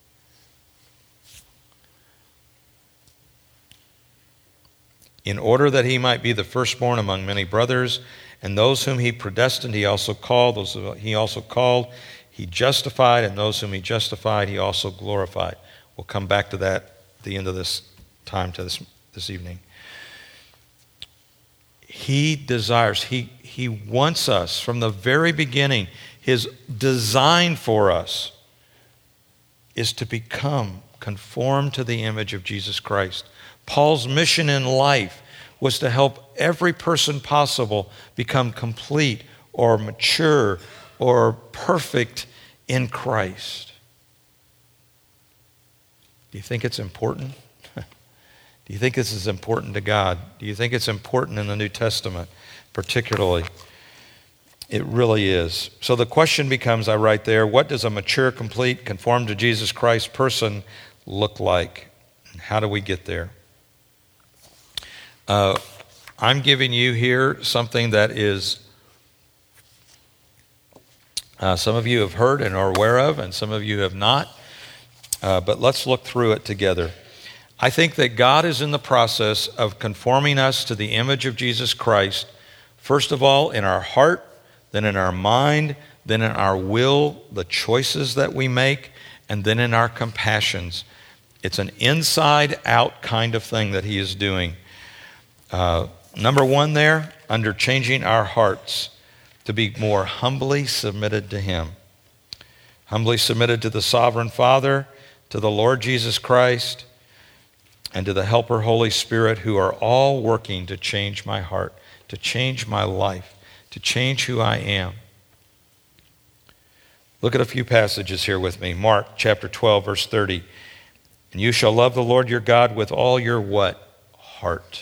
In order that he might be the firstborn among many brothers, and those whom he predestined, he also called. Those he also called, he justified, and those whom he justified, he also glorified. We'll come back to that at the end of this time to this, this evening. He desires, he, he wants us from the very beginning. His design for us is to become conformed to the image of Jesus Christ. Paul's mission in life was to help every person possible become complete or mature or perfect in Christ. Do you think it's important? Do you think this is important to God? Do you think it's important in the New Testament, particularly? It really is. So the question becomes, I write there, what does a mature, complete, conformed to Jesus Christ person look like? How do we get there? Uh, I'm giving you here something that is, uh, some of you have heard and are aware of, and some of you have not. Uh, but let's look through it together. I think that God is in the process of conforming us to the image of Jesus Christ, first of all in our heart, then in our mind, then in our will, the choices that we make, and then in our compassions. It's an inside-out kind of thing that he is doing. Uh, number one there, under changing our hearts to be more humbly submitted to him. Humbly submitted to the sovereign Father, to the Lord Jesus Christ, and to the Helper Holy Spirit, who are all working to change my heart, to change my life, to change who I am. Look at a few passages here with me. Mark chapter twelve, verse thirty. And you shall love the Lord your God with all your what? Heart.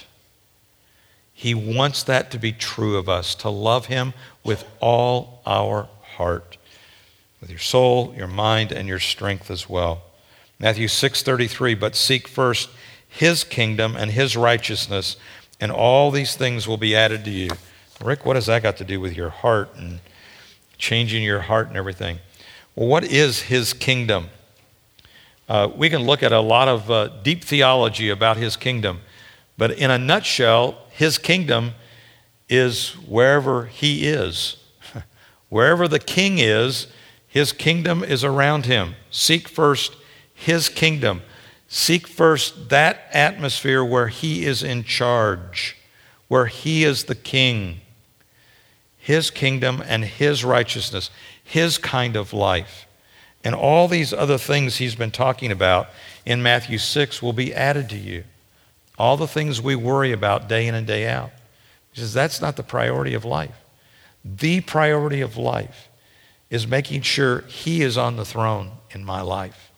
He wants that to be true of us, to love him with all our heart, with your soul, your mind, and your strength as well. Matthew six thirty-three, but seek first his kingdom and his righteousness, and all these things will be added to you. Rick, what has that got to do with your heart and changing your heart and everything? Well, what is his kingdom? Uh, we can look at a lot of uh, deep theology about his kingdom, but in a nutshell, his kingdom is wherever he is. Wherever the king is, his kingdom is around him. Seek first his kingdom. Seek first that atmosphere where he is in charge, where he is the king. His kingdom and his righteousness, his kind of life. And all these other things he's been talking about in Matthew six will be added to you. All the things we worry about day in and day out. He says that's not the priority of life. The priority of life is making sure he is on the throne in my life.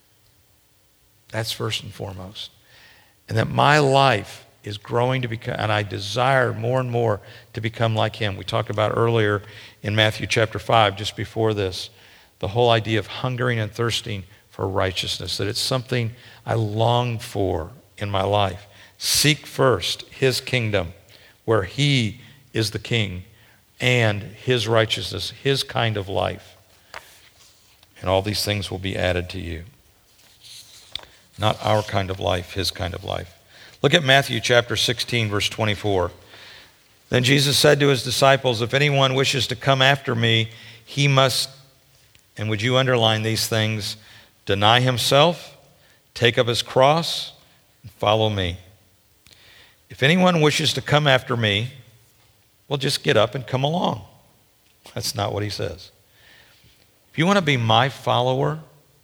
That's first and foremost. And that my life is growing to become, and I desire more and more to become like him. We talked about earlier in Matthew chapter five, just before this, the whole idea of hungering and thirsting for righteousness, that it's something I long for in my life. Seek first his kingdom, where he is the king, and his righteousness, his kind of life. And all these things will be added to you. Not our kind of life, his kind of life. Look at Matthew chapter sixteen, verse twenty-four. Then Jesus said to his disciples, if anyone wishes to come after me, he must, and would you underline these things, deny himself, take up his cross, and follow me. If anyone wishes to come after me, well, just get up and come along. That's not what he says. If you want to be my follower,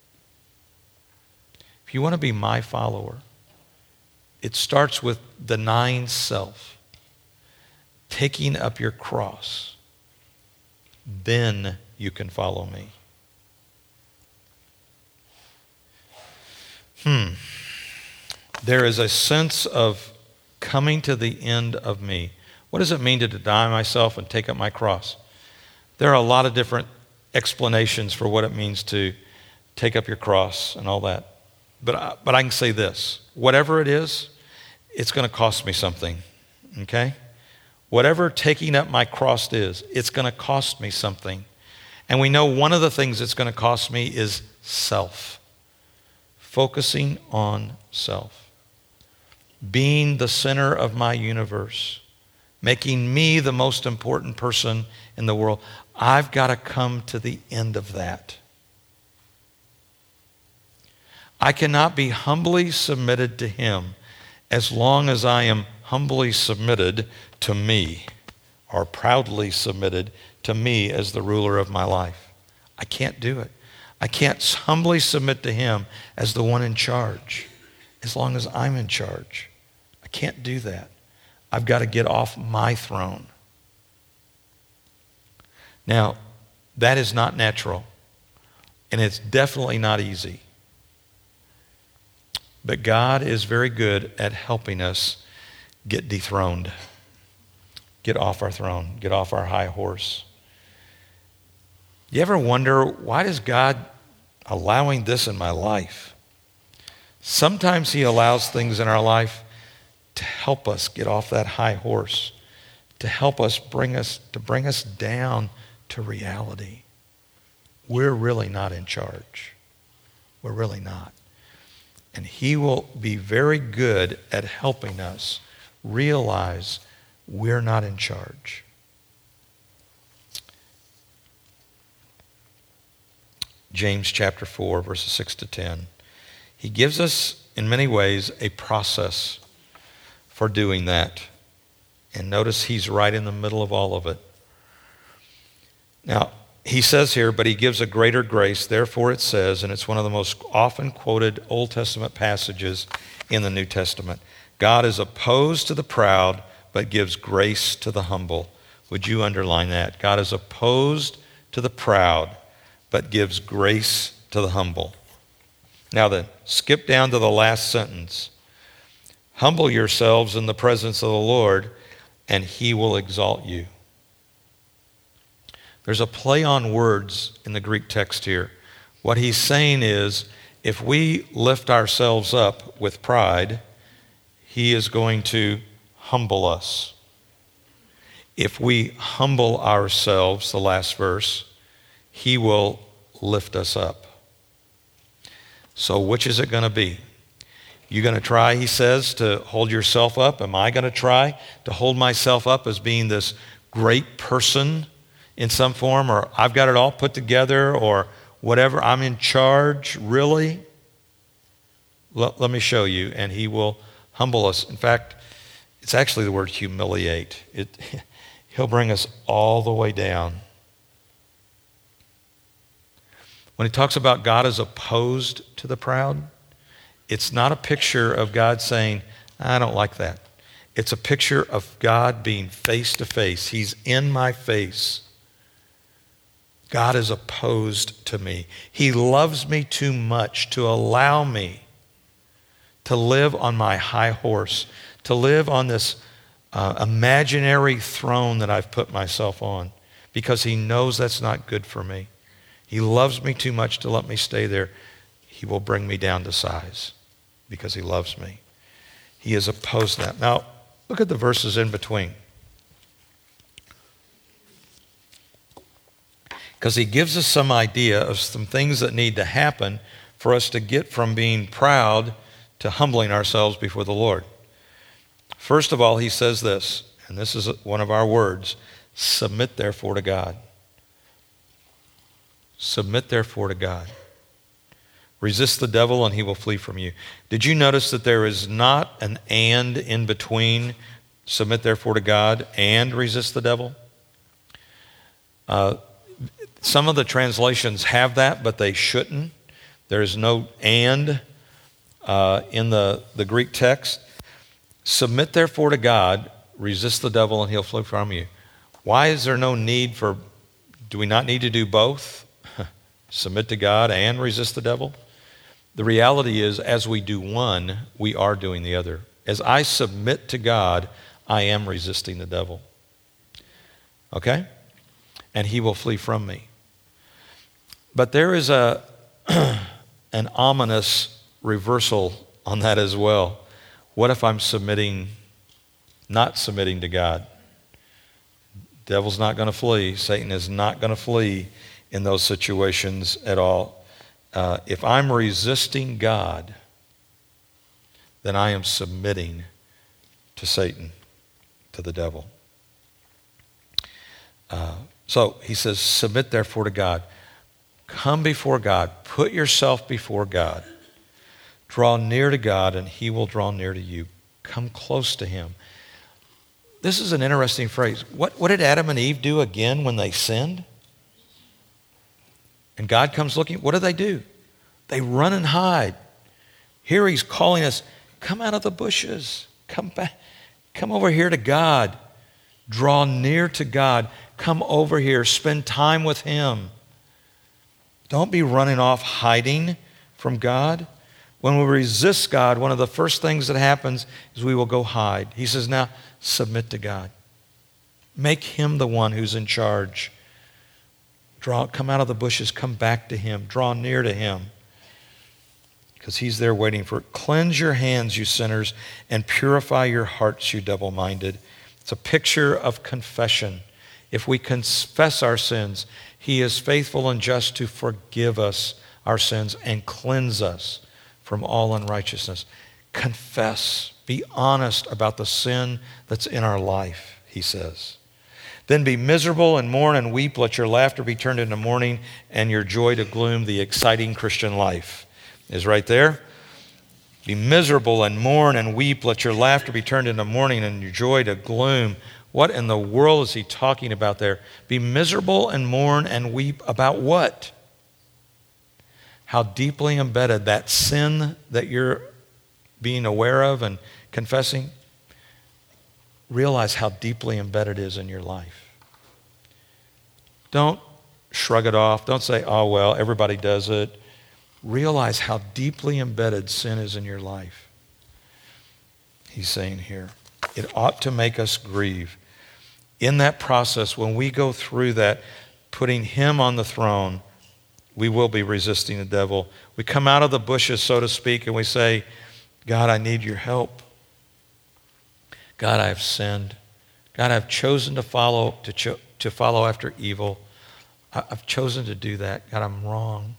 if you want to be my follower, it starts with denying self, taking up your cross. Then you can follow me. Hmm. There is a sense of coming to the end of me. What does it mean to deny myself and take up my cross? There are a lot of different explanations for what it means to take up your cross and all that. But I, but I can say this. Whatever it is, it's going to cost me something. Okay? Whatever taking up my cross is, it's going to cost me something. And we know one of the things it's going to cost me is self. Focusing on self. Being the center of my universe. Making me the most important person in the world. I've got to come to the end of that. I cannot be humbly submitted to him as long as I am humbly submitted to me, or proudly submitted to me as the ruler of my life. I can't do it. I can't humbly submit to him as the one in charge, as long as I'm in charge. I can't do that. I've got to get off my throne. Now, that is not natural, and it's definitely not easy. But God is very good at helping us get dethroned, get off our throne, get off our high horse. You ever wonder, why is God allowing this in my life? Sometimes he allows things in our life to help us get off that high horse, to help us bring us, to bring us down to reality. We're really not in charge. We're really not. And he will be very good at helping us realize we're not in charge. James chapter four, verses six to ten. He gives us, in many ways, a process for doing that. And notice he's right in the middle of all of it. Now, he says here, but he gives a greater grace. Therefore it says, and it's one of the most often quoted Old Testament passages in the New Testament, God is opposed to the proud, but gives grace to the humble. Would you underline that? God is opposed to the proud, but gives grace to the humble. Now then, skip down to the last sentence. Humble yourselves in the presence of the Lord, and he will exalt you. There's a play on words in the Greek text here. What he's saying is, if we lift ourselves up with pride, he is going to humble us. If we humble ourselves, the last verse, he will lift us up. So which is it going to be? You're going to try, he says, to hold yourself up. Am I going to try to hold myself up as being this great person in some form, or I've got it all put together, or whatever, I'm in charge, really? Let, let me show you, and he will humble us. In fact, it's actually the word humiliate. It, he'll bring us all the way down. When he talks about God is opposed to the proud, it's not a picture of God saying, I don't like that. It's a picture of God being face to face. He's in my face. God is opposed to me. He loves me too much to allow me to live on my high horse, to live on this uh, imaginary throne that I've put myself on, because he knows that's not good for me. He loves me too much to let me stay there. He will bring me down to size because he loves me. He is opposed to that. Now, look at the verses in between. Because he gives us some idea of some things that need to happen for us to get from being proud to humbling ourselves before the Lord. First of all, he says this, and this is one of our words, submit therefore to God. Submit therefore to God. Resist the devil and he will flee from you. Did you notice that there is not an and in between submit therefore to God and resist the devil? Uh, some of the translations have that, but they shouldn't. There is no and uh, in the, the Greek text. Submit therefore to God, resist the devil and he'll flee from you. Why is there no need for, do we not need to do both? Submit to God and resist the devil? The reality is, as we do one, we are doing the other. As I submit to God, I am resisting the devil. Okay? And he will flee from me. But there is a an ominous reversal on that as well. What if I'm submitting, not submitting to God? Devil's not going to flee. Satan is not going to flee in those situations at all. Uh, if I'm resisting God, then I am submitting to Satan, to the devil. Uh, so he says, submit therefore to God. Come before God. Put yourself before God. Draw near to God and he will draw near to you. Come close to him. This is an interesting phrase. What, what did Adam and Eve do again when they sinned? And God comes looking. What do they do? They run and hide. Here he's calling us, come out of the bushes. Come back. Come over here to God. Draw near to God. Come over here. Spend time with him. Don't be running off hiding from God. When we resist God, one of the first things that happens is we will go hide. He says, now submit to God. Make him the one who's in charge. Draw, come out of the bushes, come back to him. Draw near to him. Because he's there waiting for it. Cleanse your hands, you sinners, and purify your hearts, you double-minded. It's a picture of confession. If we confess our sins, he is faithful and just to forgive us our sins and cleanse us from all unrighteousness. Confess. Be honest about the sin that's in our life, he says. Then be miserable and mourn and weep. Let your laughter be turned into mourning and your joy to gloom. The exciting Christian life is right there. Be miserable and mourn and weep. Let your laughter be turned into mourning and your joy to gloom. What in the world is he talking about there? Be miserable and mourn and weep about what? How deeply embedded that sin that you're being aware of and confessing, realize how deeply embedded it is in your life. Don't shrug it off. Don't say, oh, well, everybody does it. Realize how deeply embedded sin is in your life. He's saying here, it ought to make us grieve. In that process, when we go through that, putting him on the throne, we will be resisting the devil. We come out of the bushes, so to speak, and we say, God, I need your help. God, I have sinned. God, I've chosen to follow to, cho- to follow after evil. I- I've chosen to do that. God, I'm wrong.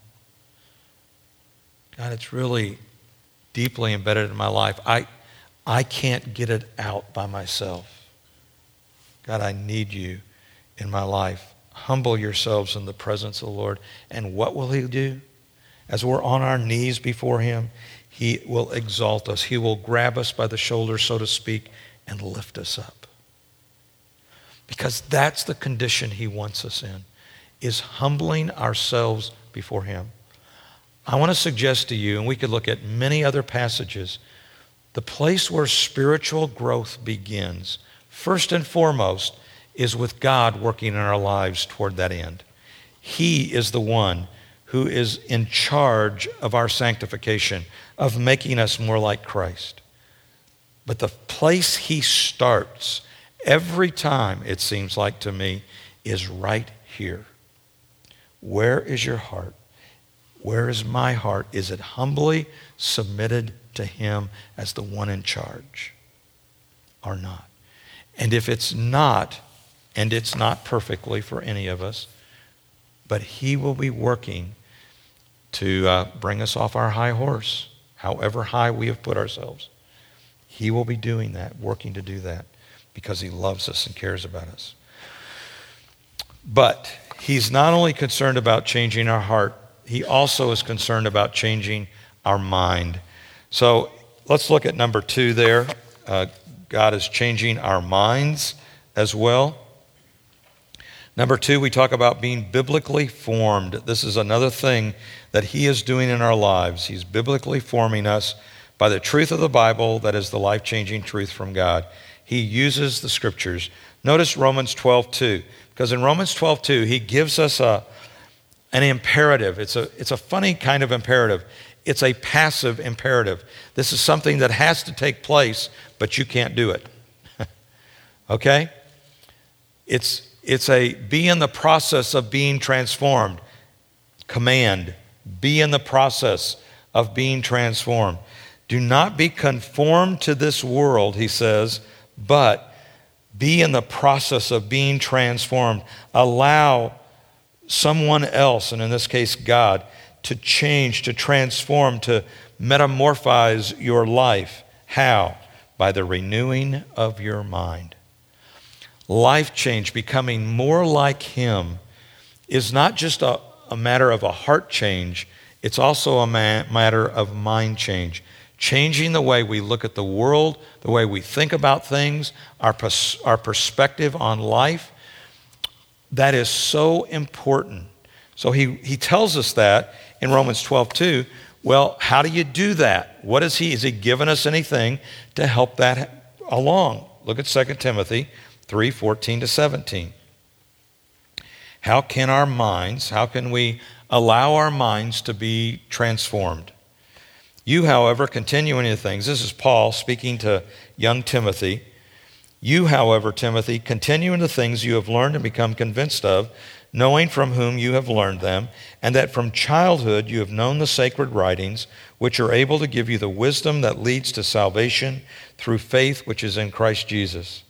God, it's really deeply embedded in my life. I, I can't get it out by myself. God, I need you in my life. Humble yourselves in the presence of the Lord. And what will he do? As we're on our knees before him, he will exalt us. He will grab us by the shoulder, so to speak, and lift us up. Because that's the condition he wants us in, is humbling ourselves before him. I want to suggest to you, and we could look at many other passages, the place where spiritual growth begins, first and foremost, is with God working in our lives toward that end. He is the one who is in charge of our sanctification, of making us more like Christ. But the place he starts every time, it seems like to me, is right here. Where is your heart? Where is my heart? Is it humbly submitted to him as the one in charge or not? And if it's not, and it's not perfectly for any of us, but he will be working to uh, bring us off our high horse, however high we have put ourselves. He will be doing that, working to do that, because he loves us and cares about us. But he's not only concerned about changing our heart, he also is concerned about changing our mind. So let's look at number two there. Uh, God is changing our minds as well. Number two, we talk about being biblically formed. This is another thing that he is doing in our lives. He's biblically forming us by the truth of the Bible, that is the life-changing truth from God. He uses the scriptures. Notice Romans twelve two, because in Romans twelve two, he gives us a, an imperative. It's a, it's a funny kind of imperative. It's a passive imperative. This is something that has to take place, but you can't do it. Okay? It's, it's a be in the process of being transformed. Command, be in the process of being transformed. Do not be conformed to this world, he says, but be in the process of being transformed. Allow someone else, and in this case God, to change, to transform, to metamorphose your life. How? By the renewing of your mind. Life change, becoming more like him, is not just a, a matter of a heart change, it's also a ma- matter of mind change. Changing the way we look at the world, the way we think about things, our, pers- our perspective on life. That is so important. So he, he tells us that in Romans twelve two. Well, how do you do that? What is he? Is he given us anything to help that along? Look at Second Timothy three fourteen to seventeen. How can our minds, how can we allow our minds to be transformed? You, however, continue in the things. This is Paul speaking to young Timothy. You, however, Timothy, continue in the things you have learned and become convinced of, knowing from whom you have learned them, and that from childhood you have known the sacred writings, which are able to give you the wisdom that leads to salvation through faith which is in Christ Jesus.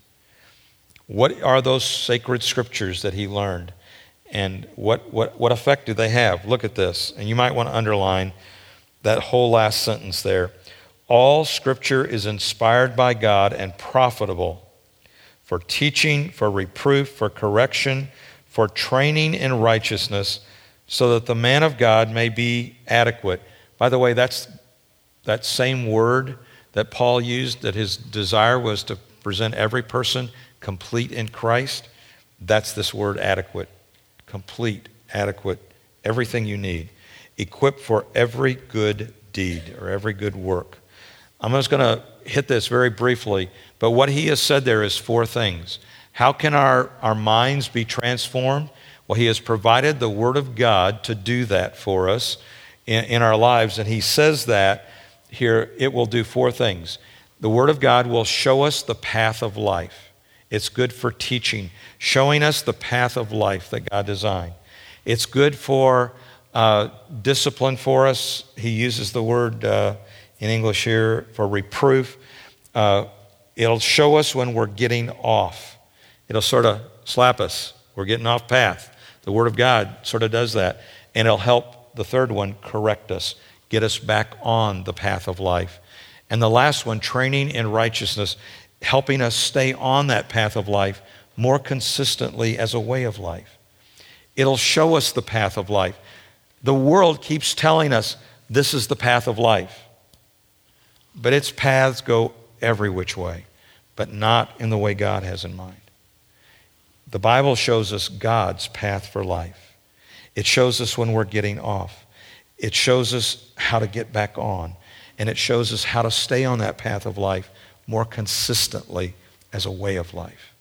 What are those sacred scriptures that he learned? And what, what, what effect do they have? Look at this, and you might want to underline that whole last sentence there. All scripture is inspired by God and profitable for teaching, for reproof, for correction, for training in righteousness, so that the man of God may be adequate. By the way, that's that same word that Paul used, that his desire was to present every person complete in Christ. That's this word adequate. Complete, adequate, everything you need. Equipped for every good deed or every good work. I'm just going to hit this very briefly, but what he has said there is four things. How can our, our minds be transformed? Well, he has provided the Word of God to do that for us in, in our lives, and he says that here it will do four things. The Word of God will show us the path of life. It's good for teaching, showing us the path of life that God designed. It's good for Uh, discipline for us. He uses the word uh, in English here for reproof. Uh, it'll show us when we're getting off. It'll sort of slap us. We're getting off path. The Word of God sort of does that. And it'll help, the third one, correct us, get us back on the path of life. And the last one, training in righteousness, helping us stay on that path of life more consistently as a way of life. It'll show us the path of life. The world keeps telling us this is the path of life. But its paths go every which way, but not in the way God has in mind. The Bible shows us God's path for life. It shows us when we're getting off. It shows us how to get back on. And it shows us how to stay on that path of life more consistently as a way of life.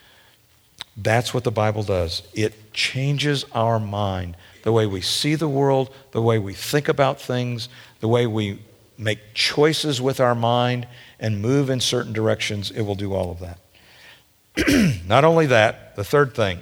That's what the Bible does. It changes our mind. The way we see the world, the way we think about things, the way we make choices with our mind and move in certain directions, it will do all of that. Not only that, the third thing,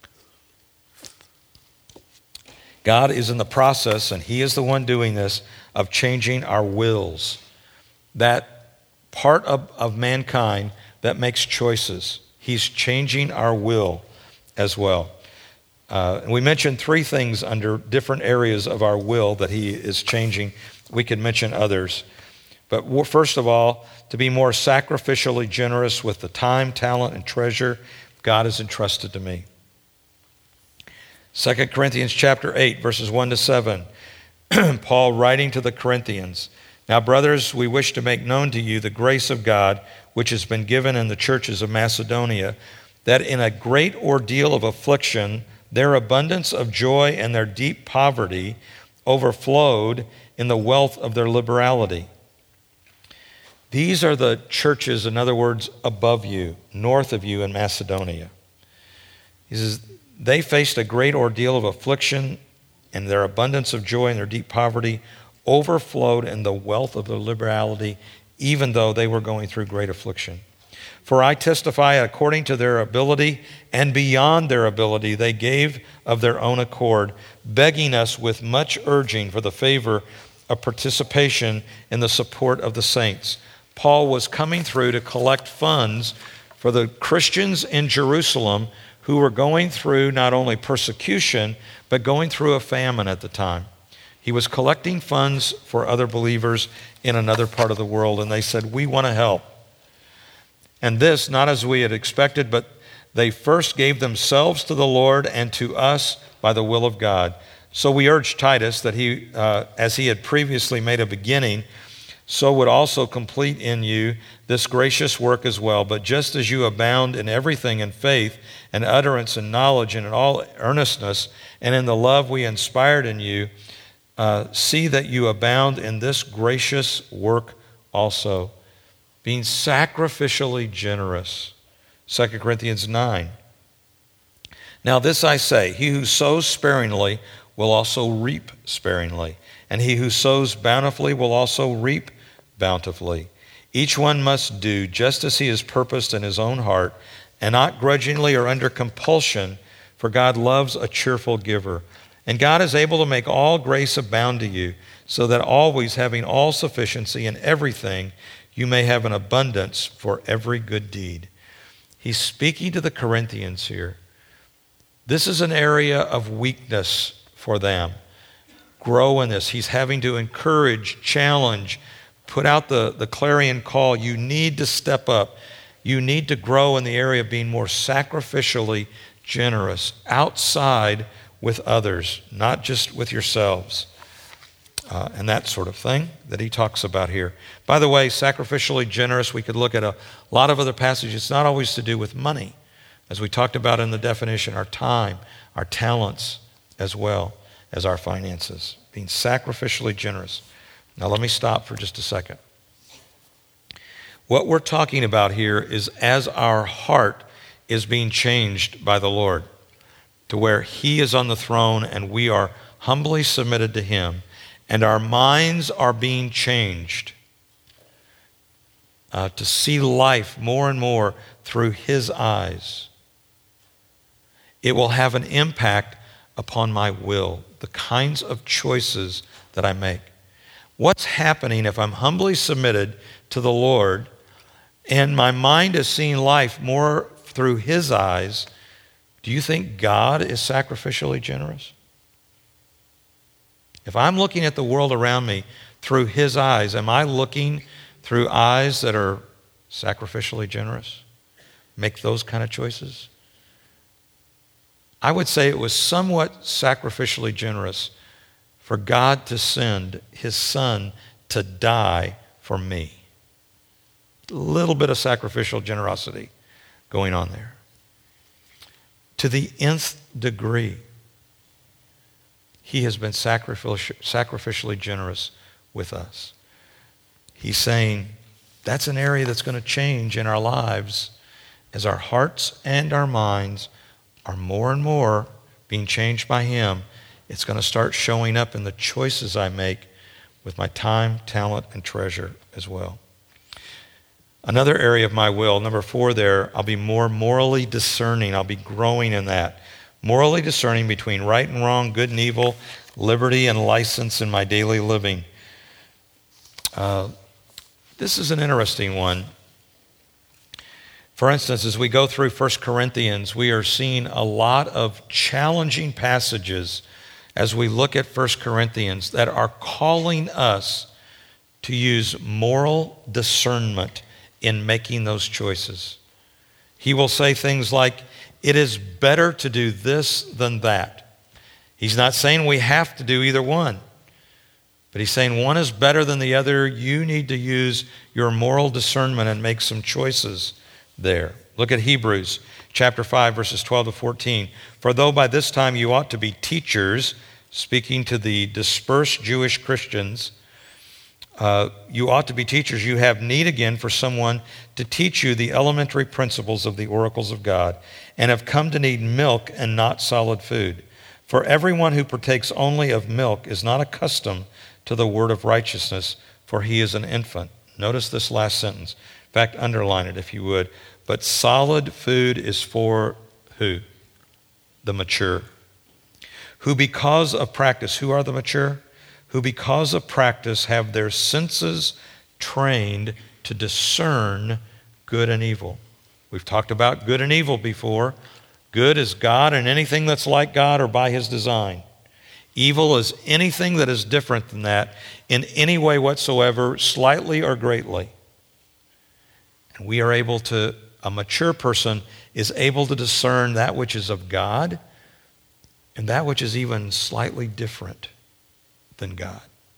God is in the process, and he is the one doing this, of changing our wills. That part of, of mankind that makes choices. He's changing our will as well. Uh, and we mentioned three things under different areas of our will that he is changing. We could mention others. But first of all, to be more sacrificially generous with the time, talent, and treasure God has entrusted to me. Second Corinthians chapter eight, verses one to seven. Paul writing to the Corinthians, "Now, brothers, we wish to make known to you the grace of God, which has been given in the churches of Macedonia, that in a great ordeal of affliction, their abundance of joy and their deep poverty overflowed in the wealth of their liberality." These are the churches, in other words, above you, north of you in Macedonia. He says, they faced a great ordeal of affliction, and their abundance of joy and their deep poverty overflowed in the wealth of their liberality, even though they were going through great affliction. "For I testify, according to their ability and beyond their ability, they gave of their own accord, begging us with much urging for the favor of participation in the support of the saints." Paul was coming through to collect funds for the Christians in Jerusalem who were going through not only persecution, but going through a famine at the time. He was collecting funds for other believers in another part of the world, and they said, "We want to help." And this, not as we had expected, but they first gave themselves to the Lord and to us by the will of God. So we urge Titus that he, uh, as he had previously made a beginning, so would also complete in you this gracious work as well. But just as you abound in everything, in faith and utterance and knowledge and in all earnestness and in the love we inspired in you, uh, see that you abound in this gracious work also, being sacrificially generous. Second Corinthians nine. "Now this I say, he who sows sparingly will also reap sparingly, and he who sows bountifully will also reap bountifully. Each one must do just as he has purposed in his own heart, and not grudgingly or under compulsion, for God loves a cheerful giver. And God is able to make all grace abound to you, so that always having all sufficiency in everything, you may have an abundance for every good deed." He's speaking to the Corinthians here. This is an area of weakness for them. Grow in this. He's having to encourage, challenge, put out the, the clarion call. You need to step up. You need to grow in the area of being more sacrificially generous outside with others, not just with yourselves, uh, and that sort of thing that he talks about here. By the way, sacrificially generous, we could look at a lot of other passages. It's not always to do with money, as we talked about in the definition, our time, our talents, as well as our finances, being sacrificially generous. Now let me stop for just a second. What we're talking about here is as our heart is being changed by the Lord to where he is on the throne and we are humbly submitted to him, and our minds are being changed uh, to see life more and more through his eyes, it will have an impact upon my will, the kinds of choices that I make. What's happening if I'm humbly submitted to the Lord and my mind is seeing life more through his eyes? Do you think God is sacrificially generous? If I'm looking at the world around me through his eyes, am I looking through eyes that are sacrificially generous? Make those kind of choices? I would say it was somewhat sacrificially generous for God to send his son to die for me. A little bit of sacrificial generosity going on there. To the nth degree, he has been sacrificially generous with us. He's saying that's an area that's going to change in our lives as our hearts and our minds are more and more being changed by him. It's going to start showing up in the choices I make with my time, talent, and treasure as well. Another area of my will, number four there, I'll be more morally discerning. I'll be growing in that. Morally discerning between right and wrong, good and evil, liberty and license in my daily living. Uh, this is an interesting one. For instance, as we go through First Corinthians, we are seeing a lot of challenging passages as we look at First Corinthians that are calling us to use moral discernment in making those choices. He will say things like, it is better to do this than that. He's not saying we have to do either one, But he's saying one is better than the other. You need to use your moral discernment and make some choices there. Look at Hebrews chapter five, verses twelve to fourteen. For though by this time you ought to be teachers, speaking to the dispersed Jewish Christians, uh, you ought to be teachers. You have need again for someone to teach you the elementary principles of the oracles of God, and have come to need milk and not solid food. For everyone who partakes only of milk is not accustomed to the word of righteousness, for he is an infant. Notice this last sentence. In fact, underline it if you would. But solid food is for who? The mature. Who because of practice, who are the mature? Who because of practice have their senses trained to discern good and evil. We've talked about good and evil before. Good is God and anything that's like God or by his design. Evil is anything that is different than that in any way whatsoever, slightly or greatly. And we are able to, a mature person is able to discern that which is of God and that which is even slightly different than God.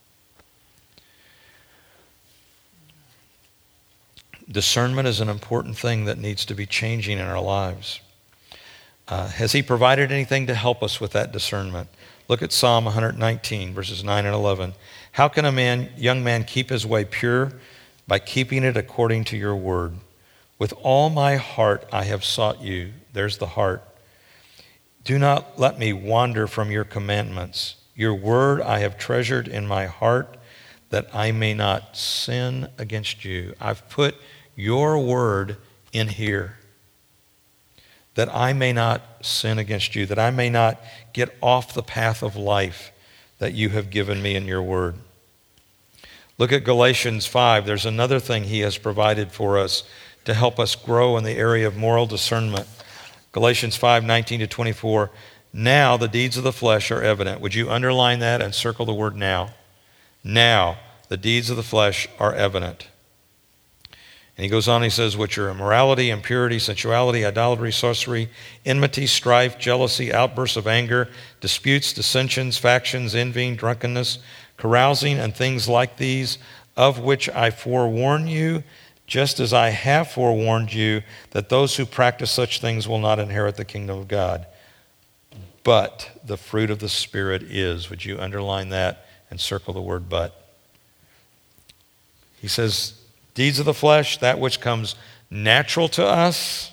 Discernment is an important thing that needs to be changing in our lives. Uh, has he provided anything to help us with that discernment? Look at Psalm one nineteen, verses nine and eleven. How can a man, young man keep his way pure? By keeping it according to your word. With all my heart I have sought you. There's the heart. Do not let me wander from your commandments. Your word I have treasured in my heart, that I may not sin against you. I've put your word in here, that I may not sin against you, that I may not get off the path of life that you have given me in your word. Look at Galatians five. There's another thing he has provided for us to help us grow in the area of moral discernment. Galatians five, nineteen to twenty-four. Now the deeds of the flesh are evident. Would you underline that and circle the word now? Now the deeds of the flesh are evident. And he goes on, he says, which are immorality, impurity, sensuality, idolatry, sorcery, enmity, strife, jealousy, outbursts of anger, disputes, dissensions, factions, envying, drunkenness, carousing, and things like these, of which I forewarn you, just as I have forewarned you, that those who practice such things will not inherit the kingdom of God. But the fruit of the Spirit is, would you underline that and circle the word but? He says, deeds of the flesh, that which comes natural to us,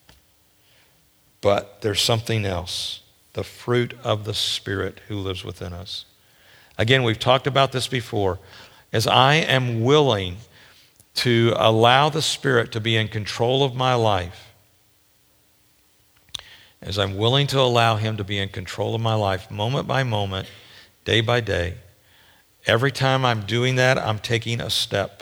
but there's something else, the fruit of the Spirit who lives within us. Again, we've talked about this before. As I am willing to allow the Spirit to be in control of my life, as I'm willing to allow him to be in control of my life moment by moment, day by day, every time I'm doing that, I'm taking a step.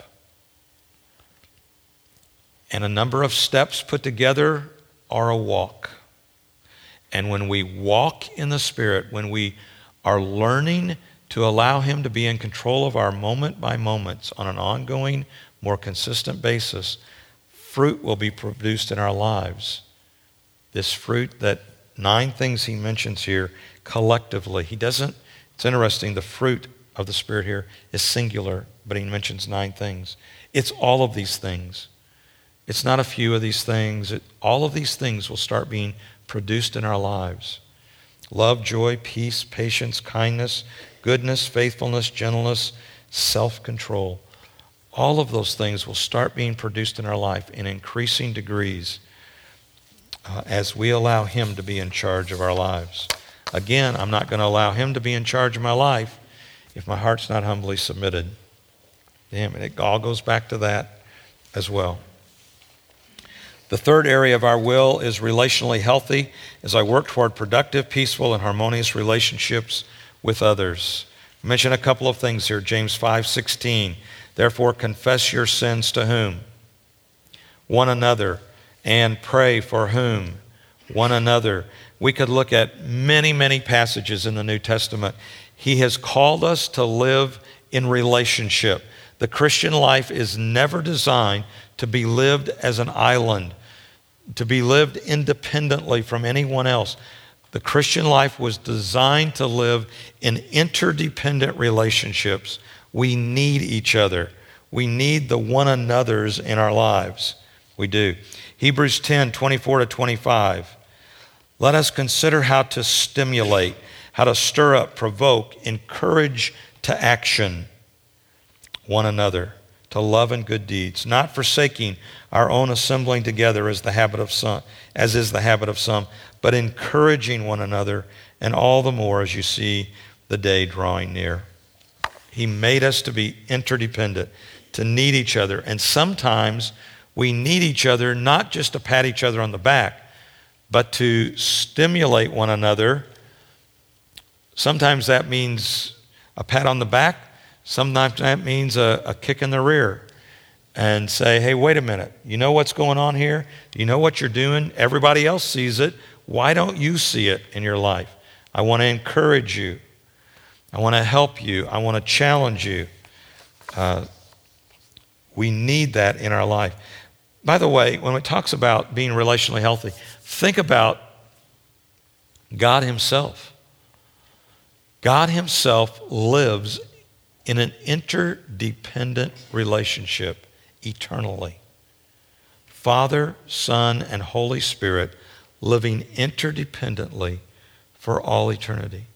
And a number of steps put together are a walk. And when we walk in the Spirit, when we are learning to allow him to be in control of our moment by moments on an ongoing, more consistent basis, fruit will be produced in our lives. This fruit, that nine things he mentions here collectively. He doesn't, it's interesting, the fruit of the Spirit here is singular, but he mentions nine things. It's all of these things. It's not a few of these things. It, all of these things will start being produced in our lives. Love, joy, peace, patience, kindness, goodness, faithfulness, gentleness, self-control. All of those things will start being produced in our life in increasing degrees uh, as we allow him to be in charge of our lives. Again, I'm not going to allow him to be in charge of my life if my heart's not humbly submitted to him. And it all goes back to that as well. The third area of our will is relationally healthy as I work toward productive, peaceful, and harmonious relationships with others. I mention a couple of things here. James five sixteen. Therefore, confess your sins to whom? One another. And pray for whom? One another. We could look at many, many passages in the New Testament. He has called us to live in relationship. The Christian life is never designed to be lived as an island, to be lived independently from anyone else. The Christian life was designed to live in interdependent relationships. We need each other. We need the one another's in our lives. We do. Hebrews ten, twenty-four to twenty-five. Let us consider how to stimulate, how to stir up, provoke, encourage to action one another, to love and good deeds, not forsaking our own assembling together as the habit of some, as is the habit of some, but encouraging one another, and all the more as you see the day drawing near. He made us to be interdependent, to need each other, and sometimes we need each other not just to pat each other on the back, but to stimulate one another. Sometimes that means a pat on the back. Sometimes that means a, a kick in the rear and say, hey, wait a minute. You know what's going on here? You know what you're doing? Everybody else sees it. Why don't you see it in your life? I want to encourage you. I want to help you. I want to challenge you. Uh, we need that in our life. By the way, when it talks about being relationally healthy, think about God himself. God himself lives in an interdependent relationship eternally. Father, Son, and Holy Spirit living interdependently for all eternity.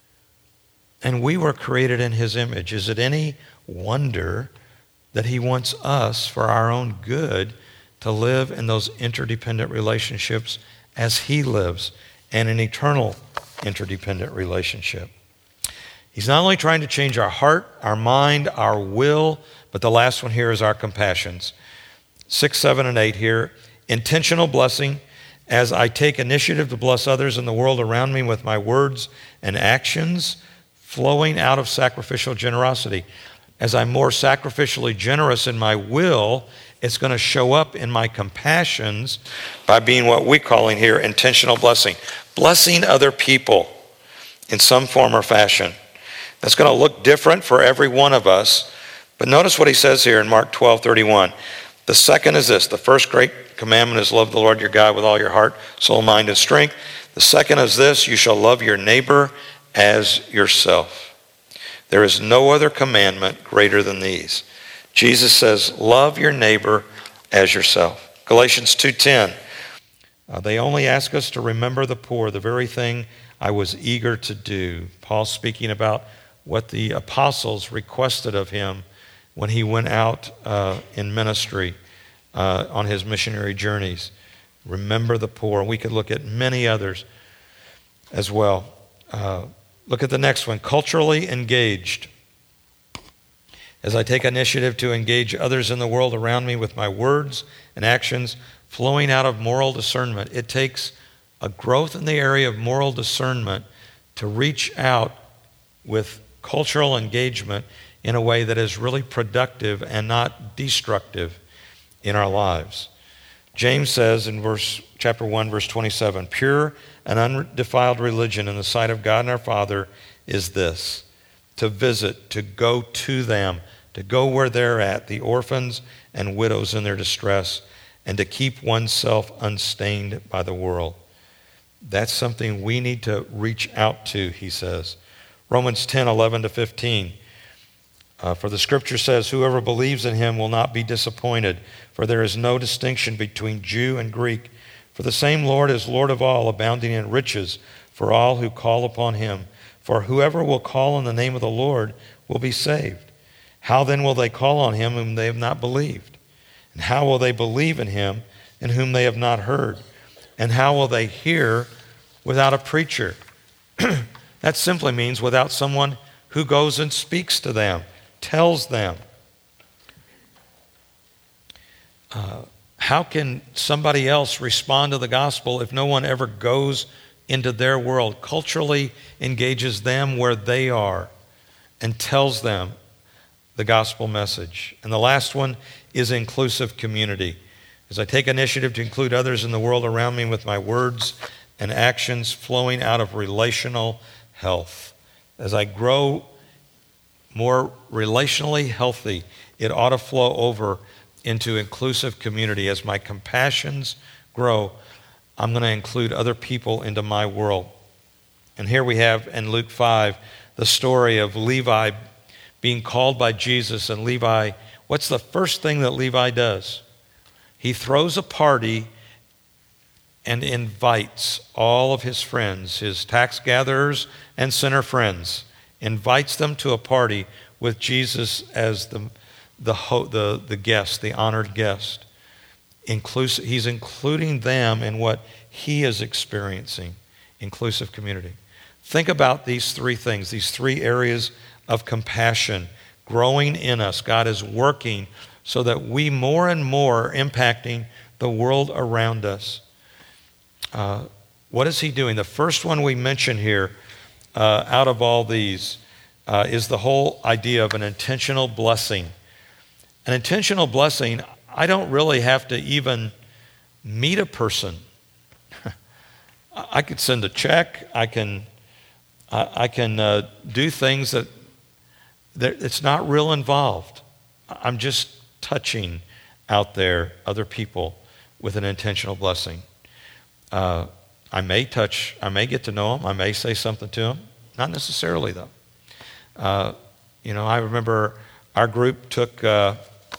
And we were created in his image. Is it any wonder that he wants us, for our own good, to live in those interdependent relationships as he lives, and an eternal interdependent relationship? He's not only trying to change our heart, our mind, our will, but the last one here is our compassions. Six, seven, and eight here. Intentional blessing. As I take initiative to bless others in the world around me with my words and actions, flowing out of sacrificial generosity. As I'm more sacrificially generous in my will, it's going to show up in my compassions by being what we're calling here intentional blessing. Blessing other people in some form or fashion. That's going to look different for every one of us. But notice what he says here in Mark twelve thirty-one. The second is this. The first great commandment is love the Lord your God with all your heart, soul, mind, and strength. The second is this. You shall love your neighbor as yourself. There is no other commandment greater than these. Jesus says, love your neighbor as yourself. Galatians two ten. Uh, they only ask us to remember the poor, the very thing I was eager to do. Paul speaking about what the apostles requested of him when he went out uh, in ministry uh, on his missionary journeys. Remember the poor. And we could look at many others as well. Uh, look at the next one. Culturally engaged. As I take initiative to engage others in the world around me with my words and actions flowing out of moral discernment. It takes a growth in the area of moral discernment to reach out with cultural engagement in a way that is really productive and not destructive in our lives. James says in verse chapter one, verse twenty-seven, pure and undefiled religion in the sight of God and our Father is this, to visit, to go to them, to go where they're at, the orphans and widows in their distress, and to keep oneself unstained by the world. That's something we need to reach out to, he says. Romans ten, eleven to fifteen. Uh, for the scripture says, whoever believes in him will not be disappointed, for there is no distinction between Jew and Greek. For the same Lord is Lord of all, abounding in riches for all who call upon him. For whoever will call on the name of the Lord will be saved. How then will they call on him whom they have not believed? And how will they believe in him in whom they have not heard? And how will they hear without a preacher? That simply means without someone who goes and speaks to them, tells them. Uh, how can somebody else respond to the gospel if no one ever goes into their world, culturally engages them where they are, and tells them the gospel message? And the last one is inclusive community. As I take initiative to include others in the world around me with my words and actions flowing out of relational health. As I grow more relationally healthy, it ought to flow over into inclusive community. As my compassions grow, I'm going to include other people into my world. And here we have in Luke five the story of Levi being called by Jesus. And Levi, what's the first thing that Levi does? He throws a party and invites all of his friends, his tax gatherers and sinner friends, invites them to a party with Jesus as the, the, the, the guest, the honored guest. Inclusive, he's including them in what he is experiencing, inclusive community. Think about these three things, these three areas of compassion growing in us. God is working so that we more and more are impacting the world around us. Uh, what is he doing? The first one we mention here uh, out of all these uh, is the whole idea of an intentional blessing. An intentional blessing, I don't really have to even meet a person. I could send a check. I can, I, I can uh, do things that, that it's not real involved. I'm just touching out there other people with an intentional blessing. Uh, I may touch, I may get to know them. I may say something to them. Not necessarily, though. Uh, you know, I remember our group took uh,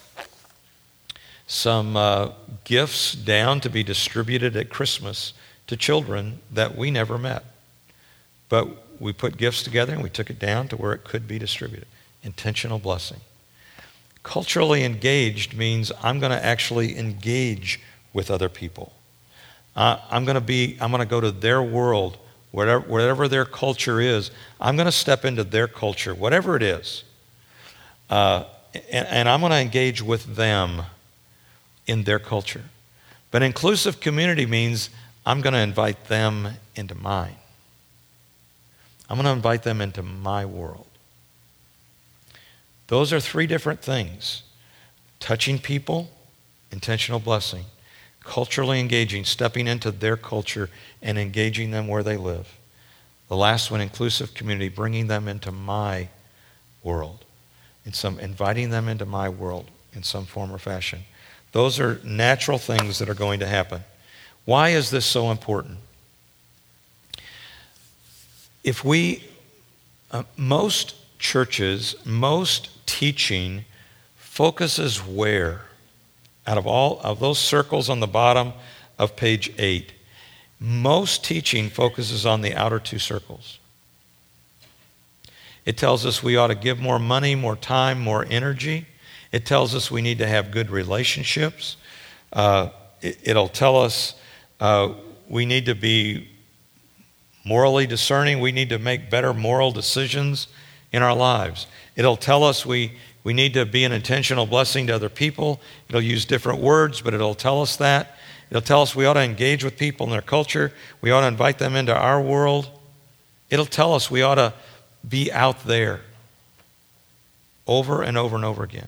some uh, gifts down to be distributed at Christmas to children that we never met. But we put gifts together and we took it down to where it could be distributed. Intentional blessing. Culturally engaged means I'm going to actually engage with other people. Uh, I'm going to be, I'm going to go to their world, whatever, whatever their culture is. I'm going to step into their culture, whatever it is. Uh, and, and I'm going to engage with them in their culture. But inclusive community means I'm going to invite them into mine. I'm going to invite them into my world. Those are three different things. Touching people, intentional blessing. Culturally engaging, stepping into their culture and engaging them where they live. The last one, inclusive community, bringing them into my world, in some, inviting them into my world in some form or fashion. Those are natural things that are going to happen. Why is this so important? If we, uh, most churches, most teaching focuses where? Out of all of those circles on the bottom of page eight, most teaching focuses on the outer two circles. It tells us we ought to give more money, more time, more energy. It tells us we need to have good relationships. Uh, it, it'll tell us uh, we need to be morally discerning. We need to make better moral decisions in our lives. It'll tell us we We need to be an intentional blessing to other people. It'll use different words, but it'll tell us that. It'll tell us we ought to engage with people in their culture. We ought to invite them into our world. It'll tell us we ought to be out there over and over and over again.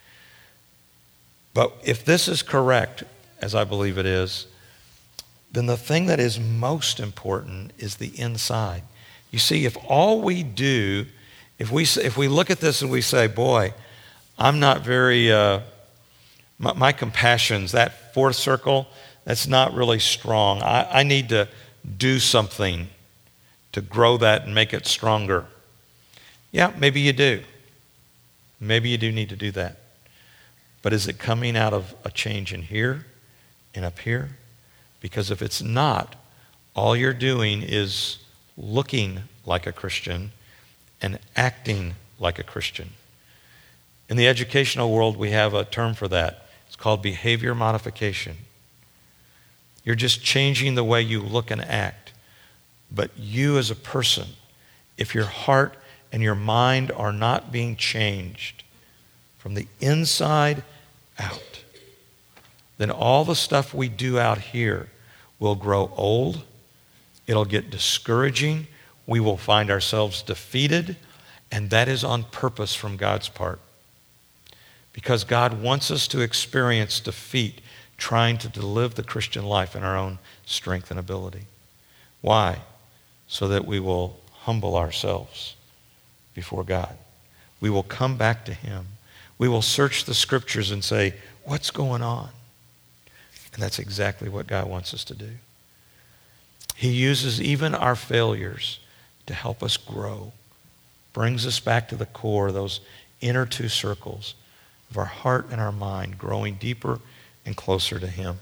But if this is correct, as I believe it is, then the thing that is most important is the inside. You see, if all we do If we if we look at this and we say, boy, I'm not very, uh, my, my compassions, that fourth circle, that's not really strong. I, I need to do something to grow that and make it stronger. Yeah, maybe you do. Maybe you do need to do that. But is it coming out of a change in here and up here? Because if it's not, all you're doing is looking like a Christian and acting like a Christian. In the educational world, we have a term for that. It's called behavior modification. You're just changing the way you look and act. But you as a person, if your heart and your mind are not being changed from the inside out, then all the stuff we do out here will grow old. It'll get discouraging. We will find ourselves defeated, and that is on purpose from God's part. Because God wants us to experience defeat trying to live the Christian life in our own strength and ability. Why? So that we will humble ourselves before God. We will come back to Him. We will search the Scriptures and say, what's going on? And that's exactly what God wants us to do. He uses even our failures to help us grow. Brings us back to the core, those inner two circles of our heart and our mind, growing deeper and closer to him.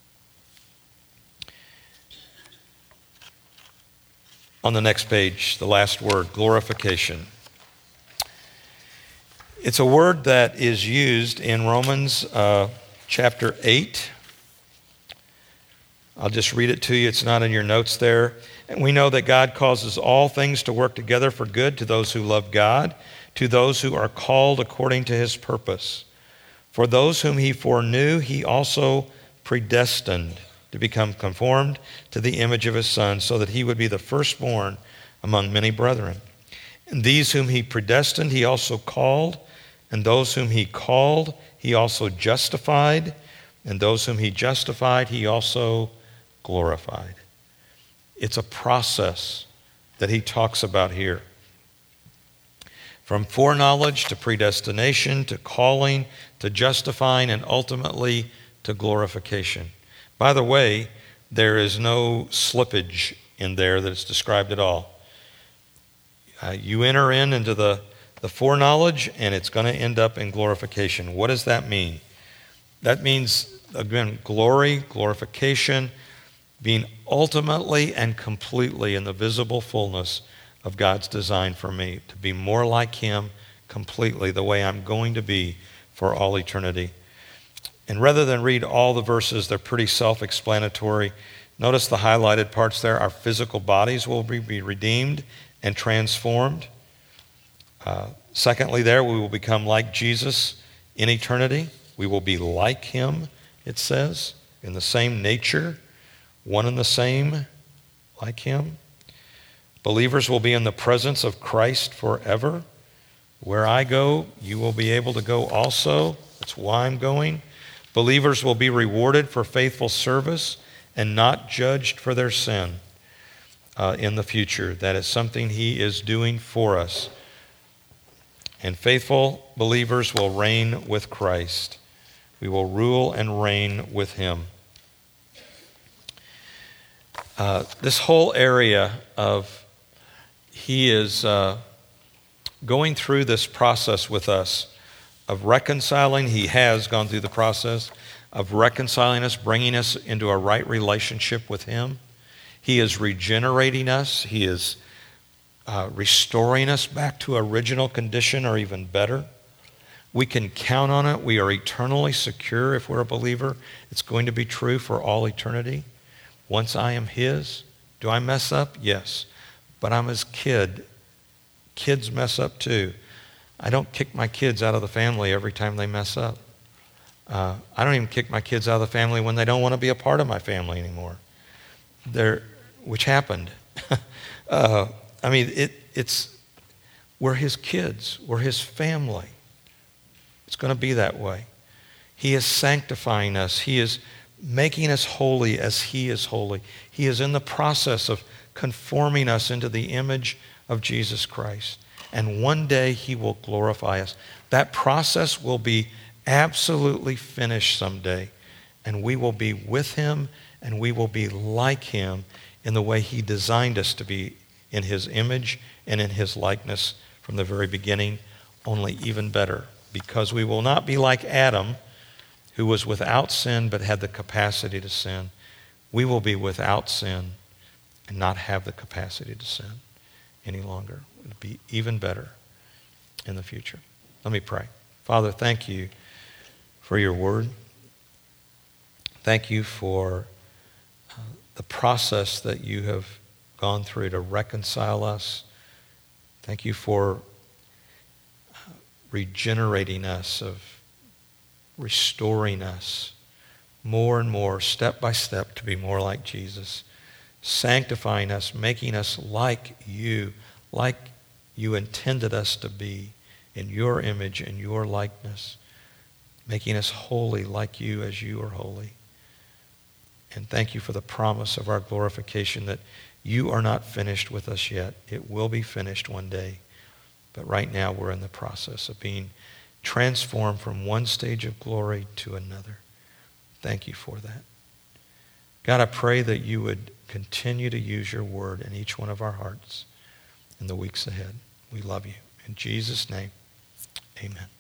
On the next page, the last word, glorification. It's a word that is used in Romans uh, chapter eight. I'll just read it to you. It's not in your notes there. And we know that God causes all things to work together for good to those who love God, to those who are called according to his purpose. For those whom he foreknew, he also predestined to become conformed to the image of his Son, so that he would be the firstborn among many brethren. And these whom he predestined, he also called. And those whom he called, he also justified. And those whom he justified, he also glorified. It's a process that he talks about here. From foreknowledge to predestination to calling to justifying and ultimately to glorification. By the way, there is no slippage in there that is described at all. Uh, you enter in into the, the foreknowledge and it's going to end up in glorification. What does that mean? That means, again, glory, glorification, being ultimately and completely in the visible fullness of God's design for me, to be more like him completely, the way I'm going to be for all eternity. And rather than read all the verses, they're pretty self-explanatory. Notice the highlighted parts there. Our physical bodies will be redeemed and transformed. Uh, secondly, there, we will become like Jesus in eternity. We will be like him, it says, in the same nature, one and the same, like him. Believers will be in the presence of Christ forever. Where I go, you will be able to go also. That's why I'm going. Believers will be rewarded for faithful service and not judged for their sin uh, in the future. That is something he is doing for us. And faithful believers will reign with Christ. We will rule and reign with him. Uh, this whole area of he is uh, going through this process with us of reconciling. He has gone through the process of reconciling us, bringing us into a right relationship with him. He is regenerating us. He is uh, restoring us back to original condition or even better. We can count on it. We are eternally secure if we're a believer. It's going to be true for all eternity. Once I am his, do I mess up? Yes. But I'm his kid. Kids mess up too. I don't kick my kids out of the family every time they mess up. Uh, I don't even kick my kids out of the family when they don't want to be a part of my family anymore. They're, which happened. uh, I mean, it, it's we're his kids. We're his family. It's going to be that way. He is sanctifying us. He is making us holy as he is holy. He is in the process of conforming us into the image of Jesus Christ. And one day he will glorify us. That process will be absolutely finished someday. And we will be with him and we will be like him in the way he designed us to be, in his image and in his likeness from the very beginning, only even better. Because we will not be like Adam, who was without sin but had the capacity to sin. We will be without sin and not have the capacity to sin any longer. It will be even better in the future. Let me pray. Father, thank you for your word. Thank you for uh, the process that you have gone through to reconcile us. Thank you for uh, regenerating us, of restoring us more and more, step by step, to be more like Jesus, sanctifying us, making us like you, like you intended us to be, in your image and your likeness, making us holy like you as you are holy. And thank you for the promise of our glorification, that you are not finished with us yet. It will be finished one day. But right now we're in the process of being transformed from one stage of glory to another. Thank you for that. God, I pray that you would continue to use your word in each one of our hearts. in the weeks ahead. We love you. In Jesus' name, amen.